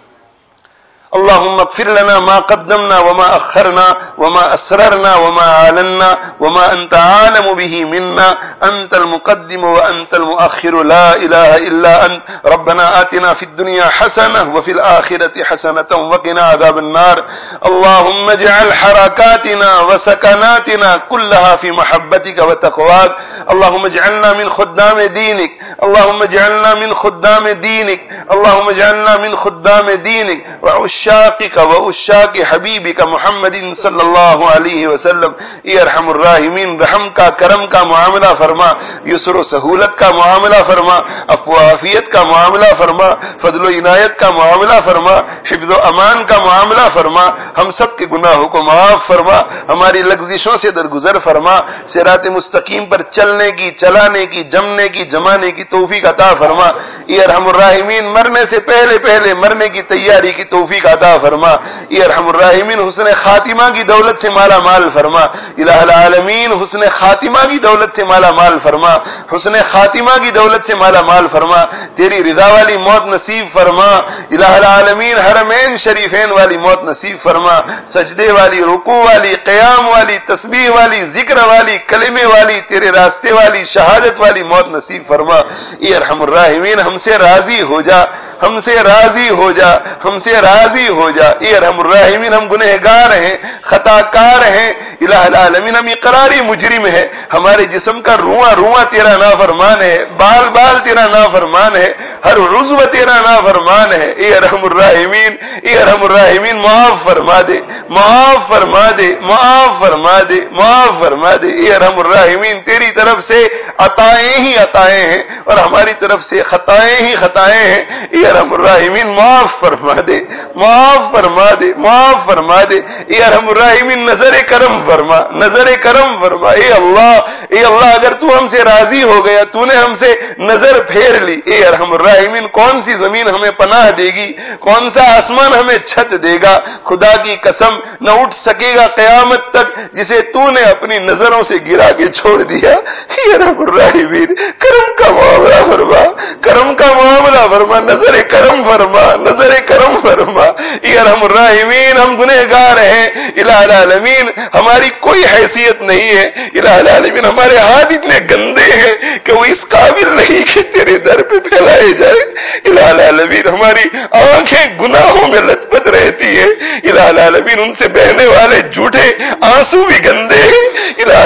اللهم اغفر لنا ما قدمنا وما أخرنا وما أسررنا وما أعلنا وما أنت عالم به منا. أنت المقدم وأنت المؤخر لا إله إلا أنت. ربنا آتنا في الدنيا حسنة وفي الآخرة حسنة وقنا عذاب النار. اللهم اجعل حركاتنا وسكناتنا كلها في محبتك وتقواك. اللهم اجعلنا من خدام دينك. اللهم اجعلنا من خدام دينك. اللهم اجعلنا من خدام دينك وعشاقك وعشاق حبیبک محمد صلی اللہ علیہ وسلم. اے ارحم الراحمین رحم کا کرم کا معاملہ فرما، یسر و سہولت کا معاملہ فرما، عفو و عافیت کا معاملہ فرما، فضل و عنایت کا معاملہ فرما، حفظ و امان کا معاملہ فرما. ہم سب کے گناہوں کو معاف فرما، ہماری لغزشوں سے درگزر فرما، صراط مستقیم پر چلنے کی، چلانے کی، جمنے کی، جمانے کی توفیق عطا فرما. اے ارحم الراحمین مرنے سے پہلے پہلے مرنے کی تیاری کی توفیق عطا فرما. اے ارحم الراحمین حسن خاتمہ کی دولت سے مالا مال فرما. الہ العالمین حسن خاتمہ کی دولت سے مالا مال فرما. حسن خاتمہ کی دولت سے مالا مال فرما. تیری رضا والی موت نصیب فرما. الہ العالمین حرمین شریفین والی موت نصیب فرما. سجدے والی، رکوع والی، قیام والی، تسبیح والی، ذکر والی، کلمے والی، تیرے راستے والی، شہادت والی موت نصیب فرما. اے ارحم الراحمین ہم سے راضی ہو جا، ہم سے راضی ہو جا، ہم سے راضی ہو جا. اے ارحم الراحمین ہم گنہگار ہیں، خطا کار ہیں. الہ العالمین ہم اقراری مجرم ہے. ہمارے جسم کا رواں رواں تیرا نافرمان ہے، بال بال تیرا نافرمان ہے، ہر عضو تیرا نافرمان ہے. اے ارحم الراحمین، اے ارحم الراحمین معاف فرما دے، معاف فرما دے، معاف فرما دے، معاف فرما دے. اے ارحم الراحمین تیری طرف سے عطائیں ہی عطائیں ہیں اور ہماری طرف سے خطائیں ہی خطائیں ہیں. اے ارحم الراحمین معاف فرما دے، معاف فرما دے، معاف فرما دے. اے ارحم الراحمین نظر کرم فرما، نظر کرم فرما. اے اللہ، اے اللہ اگر تو ہم سے راضی ہو گیا، تو نے ہم سے نظر پھیر لی. اے ارحم الراحمین کون سی زمین ہمیں پناہ دے گی، کون سا آسمان ہمیں چھت دے گا؟ خدا کی قسم نہ اٹھ سکے گا قیامت تک جسے تو نے اپنی نظروں سے گرا کے چھوڑ دیا. اے ارحم الراحمین کرم کا معاملہ فرما، کرم کا معاملہ فرما، نظر کرم فرما، نظر کرم فرما. اے ارحم الراحمین ہم گنہگار ہیں. الہ العالمین ہماری کوئی حیثیت نہیں ہے. الہ العالمین ہمارے ہاتھ اتنے گندے ہیں کہ وہ اس قابل نہیں کہ تیرے در پہ پھیلائے جائے. الہ العالمین ہماری آنکھیں گناہوں میں لت پت رہتی ہے. الہ العالمین ان سے بہنے والے جھوٹے آنسو بھی گندے ہیں. الہ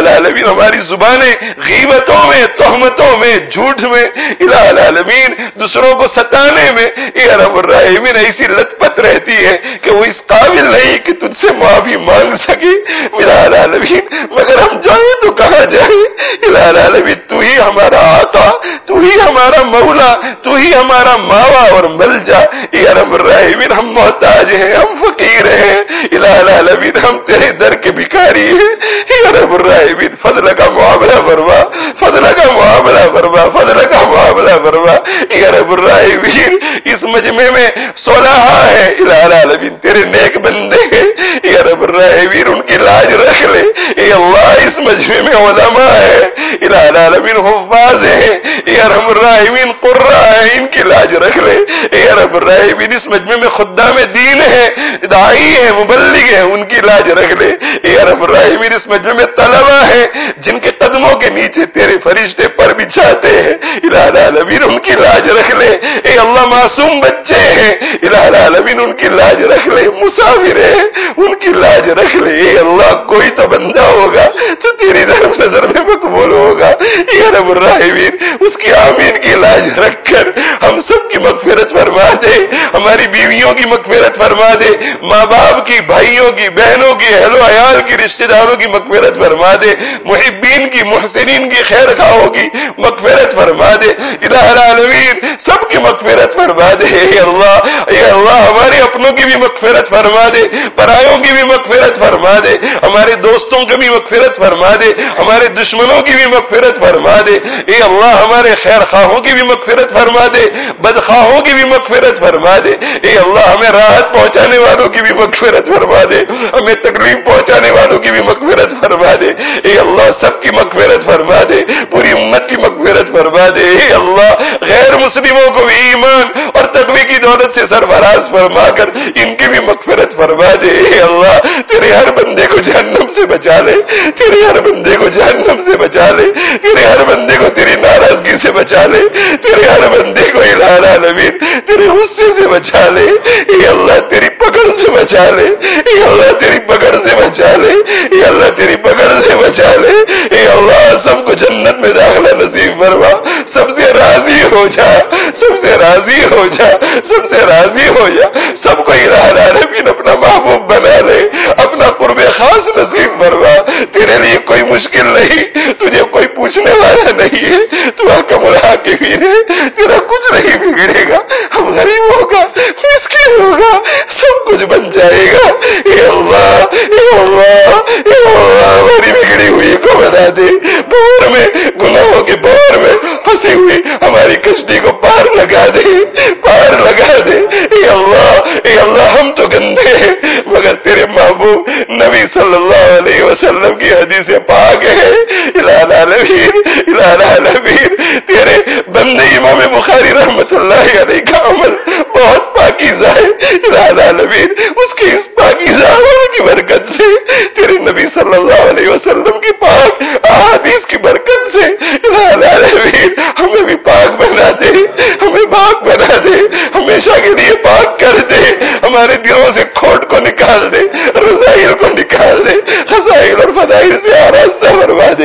العالمین ہماری زبانیں غیبتوں میں، تہمتوں میں، جھوٹ میں، الہ العالمین دوسروں کو ستانے میں اے رب الراحمین ایسی لت پت رہتی ہے کہ وہ اس قابل نہیں کہ تجھ سے معافی مانگ سکے الہ العالمین، مگر ہم جائیں تو کہاں جائیں الہ العالمین، تو ہی ہمارا آقا، تو ہی ہمارا مولا، تو ہی ہمارا ماوا اور ملجا اے رب الراحمین، ہم محتاج ہیں، ہم فقیر ہیں الہ العالمین، ہم تیرے در کے بھکاری ہیں اے رب الراحمین، فضل کا معاملہ فرما، فضل کا معاملہ فرما، فضل کا معاملہ فرما اے رب الراحمین۔ اس مجمع میں صلحاء ہے الہ العالمین، تیرے نیک بندے ہیں اے رب الراحمین، ان کی لاج رکھ لے اے اللہ۔ اس مجمع میں علماء ہے الہ العالمین، حفاظ ہیں اے رب الراحمین، قرہ ہے، ان کی لاج رکھ لے اے رب الراحمین۔ اس مجمع میں خدام دین ہے، داعی ہے، مبلغ ہے، ان کی لاج رکھ لے اے رب الراحمین۔ اس مجمع میں طلبہ ہے جن کے قدموں کے نیچے تیرے فرشتے پر بچھاتے ہیں الہ العالمین، ان کی لاج رکھ لے اے اللہ۔ معصوم بچے ہیں الہ العالمین، ان کی لاج رکھ لے۔ مسافر ہیں، ان کی لاج رکھ لے اے اللہ۔ کوئی تو بندہ ہوگا جو تیری نظر میں مقبول ہوگا اے رب الراحمین، اس کی آمین کی لاج رکھ کر ہم سب کی مغفرت فرما دے، ہماری بیویوں کی مغفرت فرما دے، ماں باپ کی، بھائیوں کی، بہنوں کی، اہل و عیال کی، رشتہ داروں کی مغفرت فرما دے، محبین کی، محسنین کی، خیر خواہوں کی مغفرت فرما دے الہ العالمین، سب کی مغفرت فرما دے اے اللہ۔ اے اللہ ہمارے اپنوں کی بھی مغفرت فرما دے، پرایوں کی بھی مغفرت فرما دے، ہمارے دوستوں کی بھی مغفرت فرما دے، ہمارے دشمنوں کی بھی مغفرت فرما دے اے اللہ۔ ہمارے خیر خواہوں کی بھی مغفرت فرما دے، بدخواہوں کی بھی مغفرت فرما دے اے اللہ۔ ہمیں راحت پہنچانے والوں کی بھی مغفرت فرما دے، ہمیں تکلیف پہنچانے والوں کی بھی مغفرت فرما دے اے اللہ۔ سب کی مغفرت فرما دے، پوری امت کی مغفرت فرما دے اے اللہ۔ غیر مسلموں کو بھی ایمان اور تقوی کی دولت سے سرفراز فرما کر ان کی بھی مغفرت فرما دے اے اللہ۔ تیرے ہر بندے کو جہنم سے بچا لے، تیرے ہر بندے کو جہنم سے بچا لے، تیرے ہر بندے کو تیری ناراضگی سے بچا لے، تیرے ہر بندے کو الہ العالمین تیرے غصے سے بچا لے اے اللہ۔ تیری پکڑ سے بچا لے اے اللہ، تیری پکڑ سے بچا لے اے اللہ، تیری پکڑ سے بچا لے اے اللہ۔ سب کو جنت میں داخلہ نصیب فرما، سب سے راضی ہو جا، سب سے راضی ہو جا، سب سے راضی ہو جا، سب کو الہ العالمین اپنا محبوب بنا لے، اپنا قرب خاص نصیب فرما۔ تیرے لیے کوئی مشکل نہیں، تجھے کوئی پوچھنے والا نہیں ہے، تو حکم الحاکمین ہے، تیرا کچھ نہیں بگڑے گا۔ ہم غریب ہوگا، مسکین ہوگا، سب کچھ بن جائے گا اے اللہ، اے اللہ، اے اللہ۔ ہماری بگڑی ہوئی کو بنا دے، بور میں، گناہوں کے بور میں پھنسی ہوئی ہماری کشتی کو پار لگا دے، پار لگا دے اے اللہ، اے اللہ۔ ہم تو گندے ہیں مگر تیرے محبوب نبی صلی اللہ علیہ وسلم کی حدیث پاک ہے الہ العالمین، الہ العالمین۔ تیرے بندے امام بخاری رحمت اللہ علیہ کا عمل بہت پاکیزہ ہے الہ العالمین، اس کی اس پاکیزہ عمل کی برکت سے، تیرے نبی صلی اللہ علیہ وسلم کی پاک احادیث کی برکت سے الہ العالمین ہمیں بھی پاک بنا دے، ہمیں پاک بنا دے، ہمیشہ کے لیے پاک کر دے، ہمارے دلوں سے کھوٹ کو نکال دے، رذائل کو نکال دے، خصائل اور فضائل سے آراستہ فرما دے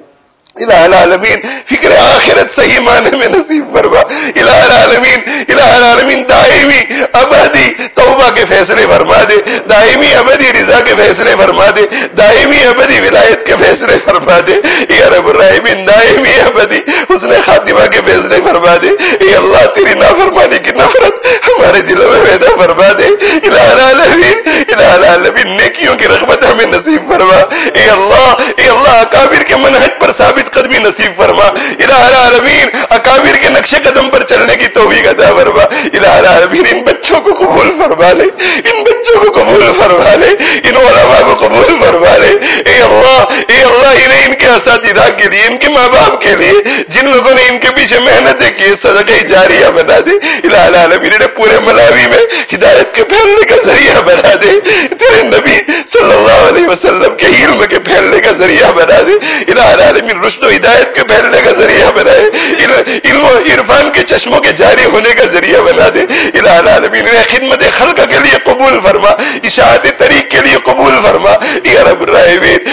الہ العالمین۔ فکر آخرت صحیح معنی میں نصیب فرما الہ العالمین، الہ العالمین۔ دائمی ابدی توبہ کے فیصلے فرما دے، دائمی ابدی رضا کے فیصلے فرما دے، دائمی ابدی ولایت کے فیصلے فرما دے یا رب الرحمین۔ دائمی ابدی حسن خاتمہ کے فیصلے فرما دے اے اللہ۔ تیری نافرمانی کی نفرت ہمارے دلوں میں پیدا فرما دے الہ العالمین، الہ العالمین۔ نیکیوں کی رغبت ہمیں نصیب فرما اے اللہ، اے اللہ۔ اکابر کے منہج پر ثابت قدمی نصیب فرما الہ العالمین، اکابر کے نقش قدم پر چلنے کی توفیق عطا فرما الہ العالمین۔ ان بچوں کو قبول فرما لے، ان بچوں کو قبول فرما لے، ان علماء کو قبول فرما لے اے اللہ، اے اللہ۔ انہیں ان کے اساتذہ کے لیے، ان کے ماں باپ کے لیے، جن لوگوں نے ان کے پیچھے محنتیں کی، صدقہ جاریہ بنا دے الہ العالمین۔ انہیں پورے ملاوی میں ہدایت کے پھیلنے کا ذریعہ بنا دے، تیرے نبی صلی اللہ علیہ وسلم کے علم کے پھیلنے کا ذریعہ بنا دے الہ العالمین۔ رشد و ہدایت کے پھیلنے کا ذریعہ بنائے، علم و عرفان کے چشموں کے جاری ہونے کا ذریعہ بنا دے الہ العالمین۔ انہیں خدمت خلق کے لیے قبول فرما، اشاعت طریق کے لیے قبول فرما یا رب الرحمین، یا رب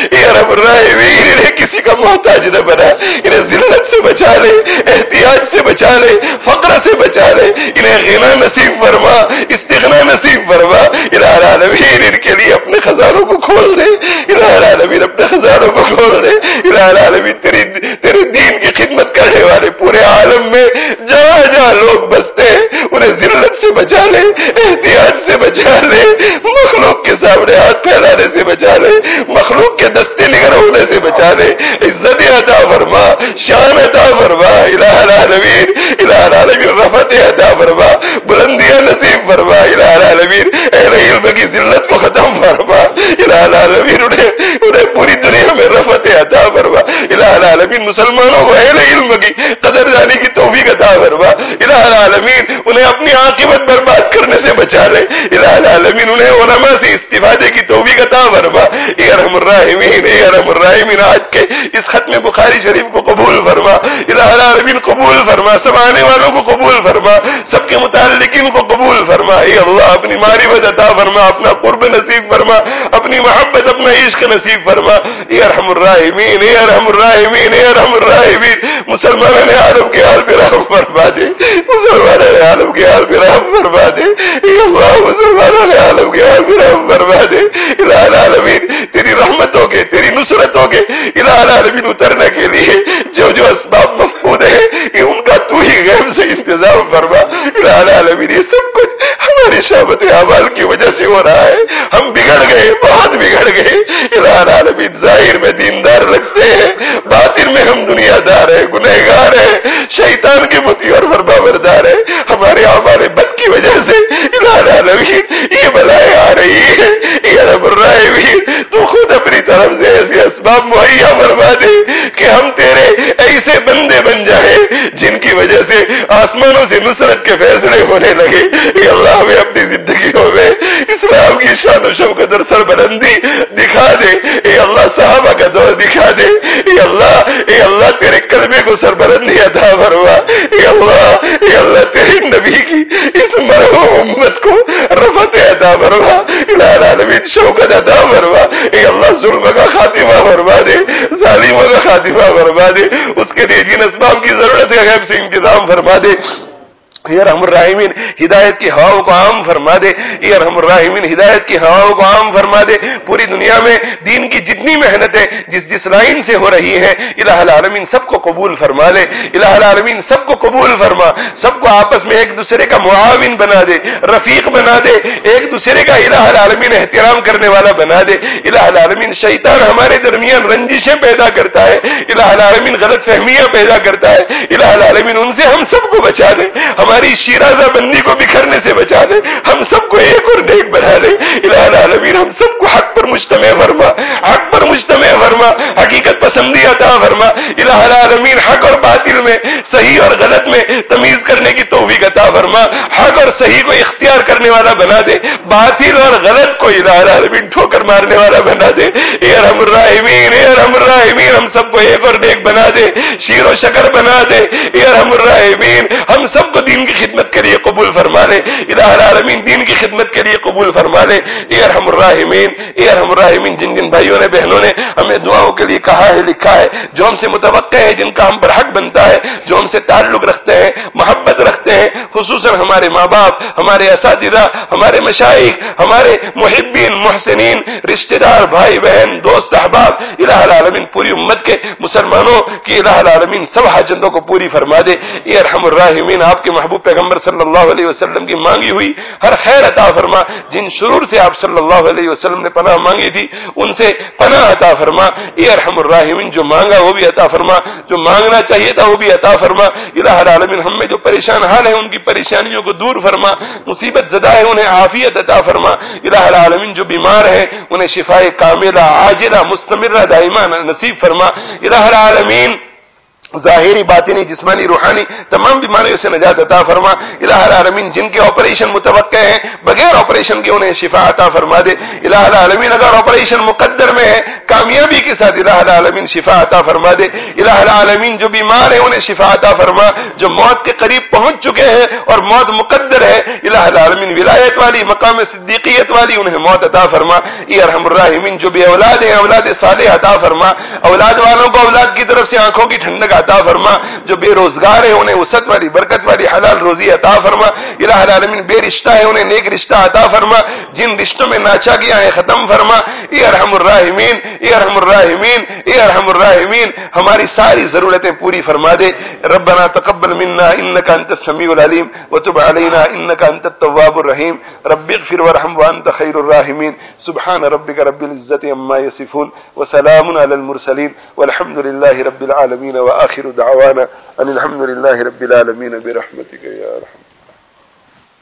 ارحم الراحمین انہیں کسی کا محتاج نہ بنا، انہیں ذلت سے بچا لے، احتیاج سے بچا لے، فقر سے بچا لے، انہیں غنا نصیب فرما، استغنا نصیب فرما۔ الہ العالمین ان کے لیے اپنے خزانوں کو کھول دے، الہ العالمین اپنے خزانوں کو کھول دے۔ الہ العالمین تیرے دین کی خدمت کرنے والے پورے عالم میں جہاں جہاں لوگ بستے ہیں انہیں ذلت سے بچا لے، احتیاج سے بچا لے، مخلوق کے سامنے ہاتھ پھیلانے سے بچا لے، مخلوق کے دستے نگر ہونے سے بچا لے، عزت عطا فرما، شان عطا فرما، الہ العالمین، الہ العالمین رفعت عطا فرما، بلندیاں نصیب فرما، الہ العالمین اہل علم کی ذلت کو ختم فرما، الہ العالمین انہیں پوری دنیا میں رفعت عطا فرما، الہ العالمین مسلمانوں کو اہل علم کی قدر جانے کی توفیق عطا فرما، الہ العالمین انہیں اپنی عاقبت برباد کرنے سے بچا لے، الہ العالمین انہیں علماء سے استفادے کی توفیق عطا فرما، اے ارحم الراحمین، اے ارحم الراحمین آج کے اس ختم بخاری شریف کو قبول فرما، الہ العالمین قبول فرما، سب آنے والوں کو قبول فرما، سب کے متعلقین کو قبول فرما، اے اللہ اپنی معرفت عطا فرما، اپنا قرب نصیب فرما، اپنی محبت، اپنا عشق نصیب فرما، اے ارحم الراحمین، اے ارحم الراحمین، اے ارحم الراحمین مسلمانوں نے عالم کے حال پہ رحم فرما دے، مسلمانوں نے عالم کے حال پہ رحم فرما دے، اے اللہ مسلمانوں نے عالم کے حال پہ رحم فرما دے، الہ العالمین تیری رحمتوں کے، تیری نصرتوں کے الہ العالمین اترنے کے لیے جو اسباب مفقود ہیں ان کا تو ہی غیب سے انتظام فرما، الہ العالمین یہ سب کچھ ہماری شعبت اعمال کی وجہ سے ہو رہا ہے، ہم بگڑ گئے، بہت بگڑ گئے، الہ العالمین ظاہر میں دیندار لگتے ہیں، باطن میں ہم دنیا دار ہیں، گنہگار ہیں، شیطان کے مطیع اور فرمانبردار ہیں، ہمارے اعمال بد کی وجہ سے الہ العالمین یہ بلائیں آ رہی ہے، اے رب الراحمین تو خود اپنی طرف سے ایسے اسباب مہیا فرما دے کہ ہم تیرے ایسے بندے بن جائیں جن کی وجہ سے آسمانوں سے نصرت کے فیصلے ہونے لگے، اے اللہ ہمیں اپنی زندگیوں میں اسلام کی شان و شوکت اور سربلندی دکھا دے، اے اللہ صحابہ کا دور دکھا دے، اے اللہ تیرے کلمے کو سربلندی عطا فرما، اے اللہ تیرے نبی کی اس مرحوم امت کو رفعت عطا فرما، الہ العالمین شوکت عطا فرما، اے اللہ ظلم کا خاتمہ فرما دے، ظالموں کا خاتمہ فرما دے، اس کے لیے جن اسباب کی ضرورت ہے غیب سے انتظام فرما دے، اے ارحم الراحمین ہدایت کی ہواؤں کو عام فرما دے، اے ارحم الراحمین ہدایت کی ہواؤں کو عام فرما دے، پوری دنیا میں دین کی جتنی محنتیں جس لائن سے ہو رہی ہیں الہ العالمین سب کو قبول فرما لے، الہ العالمین سب کو قبول فرما، سب کو آپس میں ایک دوسرے کا معاون بنا دے، رفیق بنا دے، ایک دوسرے کا الہ العالمین احترام کرنے والا بنا دے، الہ العالمین شیطان ہمارے درمیان رنجشیں پیدا کرتا ہے، الہ العالمین غلط فہمیاں پیدا کرتا ہے، الہ العالمین ان سے ہم سب کو بچا دے، ہماری شیرازہ بندی کو بکھرنے سے بچا دے، ہم سب کو ایک اور نیک بنا دے، الہ العالمین ہم سب کو حق پر مجتمع فرما، حق پر مجتمع فرما، حقیقت پسندی عطا فرما، الہ العالمین حق اور باطل میں، صحیح اور غلط میں تمیز کرنے کی توفیق عطا فرما، حق اور صحیح کو اختیار کرنے والا بنا دے، باطل اور غلط کو الہ العالمین ٹھوکر مارنے والا بنا دے، اے ارحم الراحمین، اے ارحم الراحمین ہم سب کو ایک اور نیک بنا دے، شیر و شکر بنا دے، اے ارحم الراحمین ہم سب کو دین کی خدمت کے لیے قبول فرما لے، الہ العالمین دین کی خدمت کے لیے قبول فرما لے، اے ارحم الراحمین، اے ارحم الراحمین جن جن بھائیوں نے بہنوں نے ہمیں دعاؤں کے لیے کہا ہے لکھا ہے، جو ہم سے متوقع ہے، جن کا ہم پر حق بنتا ہے، جو ہم سے تعلق رکھتے ہیں، محبت رکھتے ہیں، خصوصاً ہمارے ماں باپ، ہمارے اساتذہ، ہمارے مشائخ، ہمارے محبین محسنین، رشتہ دار، بھائی بہن، دوست احباب، الہ العالمین پوری امت کے مسلمانوں کی الہ العالمین سب حاجتوں کو پوری فرما دے، اے ارحم الراحمین آپ کے محبوب پیغمبر صلی اللہ علیہ وسلم کی مانگی ہوئی ہر خیر عطا فرما، جن شرور سے آپ صلی اللہ علیہ وسلم نے پناہ مانگی تھی ان سے پناہ عطا فرما، اے ارحم الراحمین جو مانگا وہ بھی عطا فرما، جو مانگنا چاہیے تھا وہ بھی عطا فرما، الہ العالمین ہم میں جو پریشان حال ہیں ان کی پریشانیوں کو دور فرما، مصیبت زدہ ہے انہیں عافیت عطا فرما، الہ العالمین جو بیمار ہیں انہیں شفاء کاملہ عاجلہ مستمرہ دائمہ نصیب فرما، الہ العالمین ظاہری باطنی جسمانی روحانی تمام بیماریوں سے نجات عطا فرما، الہ العالمین جن کے آپریشن متوقع ہیں بغیر آپریشن کے انہیں شفا عطا فرما دے، الہ العالمین اگر آپریشن مقدر میں ہے کامیابی کے ساتھ الہ العالمین شفا عطا فرما دے، الہ العالمین جو بیمار ہیں انہیں شفا عطا فرما، جو موت موت کے قریب پہنچ چکے ہیں اور موت مقدر ہے، الہ العالمین ولایت والی مقام صدیقیت والی انہیں موت عطا فرما، اے ارحم الراحمین جو بے اولاد ہیں اولاد صالح عطا فرما، اولاد والوں کو اولاد کی طرف سے آنکھوں کی ٹھنڈک عطا فرما، جو بے روزگار ہیں انہیں وسعت والی برکت والی حلال روزی عطا فرما، الہ العالمین بے رشتہ ہے انہیں نیک رشتہ عطا فرما، جن رشتوں میں ناچا گیا ہے ختم فرما، اے ارحم الراحمین اے ارحم الراحمین اے ارحم الراحمین ہماری ساری ضرورتیں پوری فرما دے۔ ربنا تقبل منا انك انت السميع العليم وتب علينا انك انت التواب الرحيم رب اغفر وارحم وانت خير الراحمين سبحان ربك رب العزة عما يصفون وسلام على المرسلين والحمد لله رب العالمين واخر دعوانا ان الحمد لله رب العالمين برحمتك يا ارحم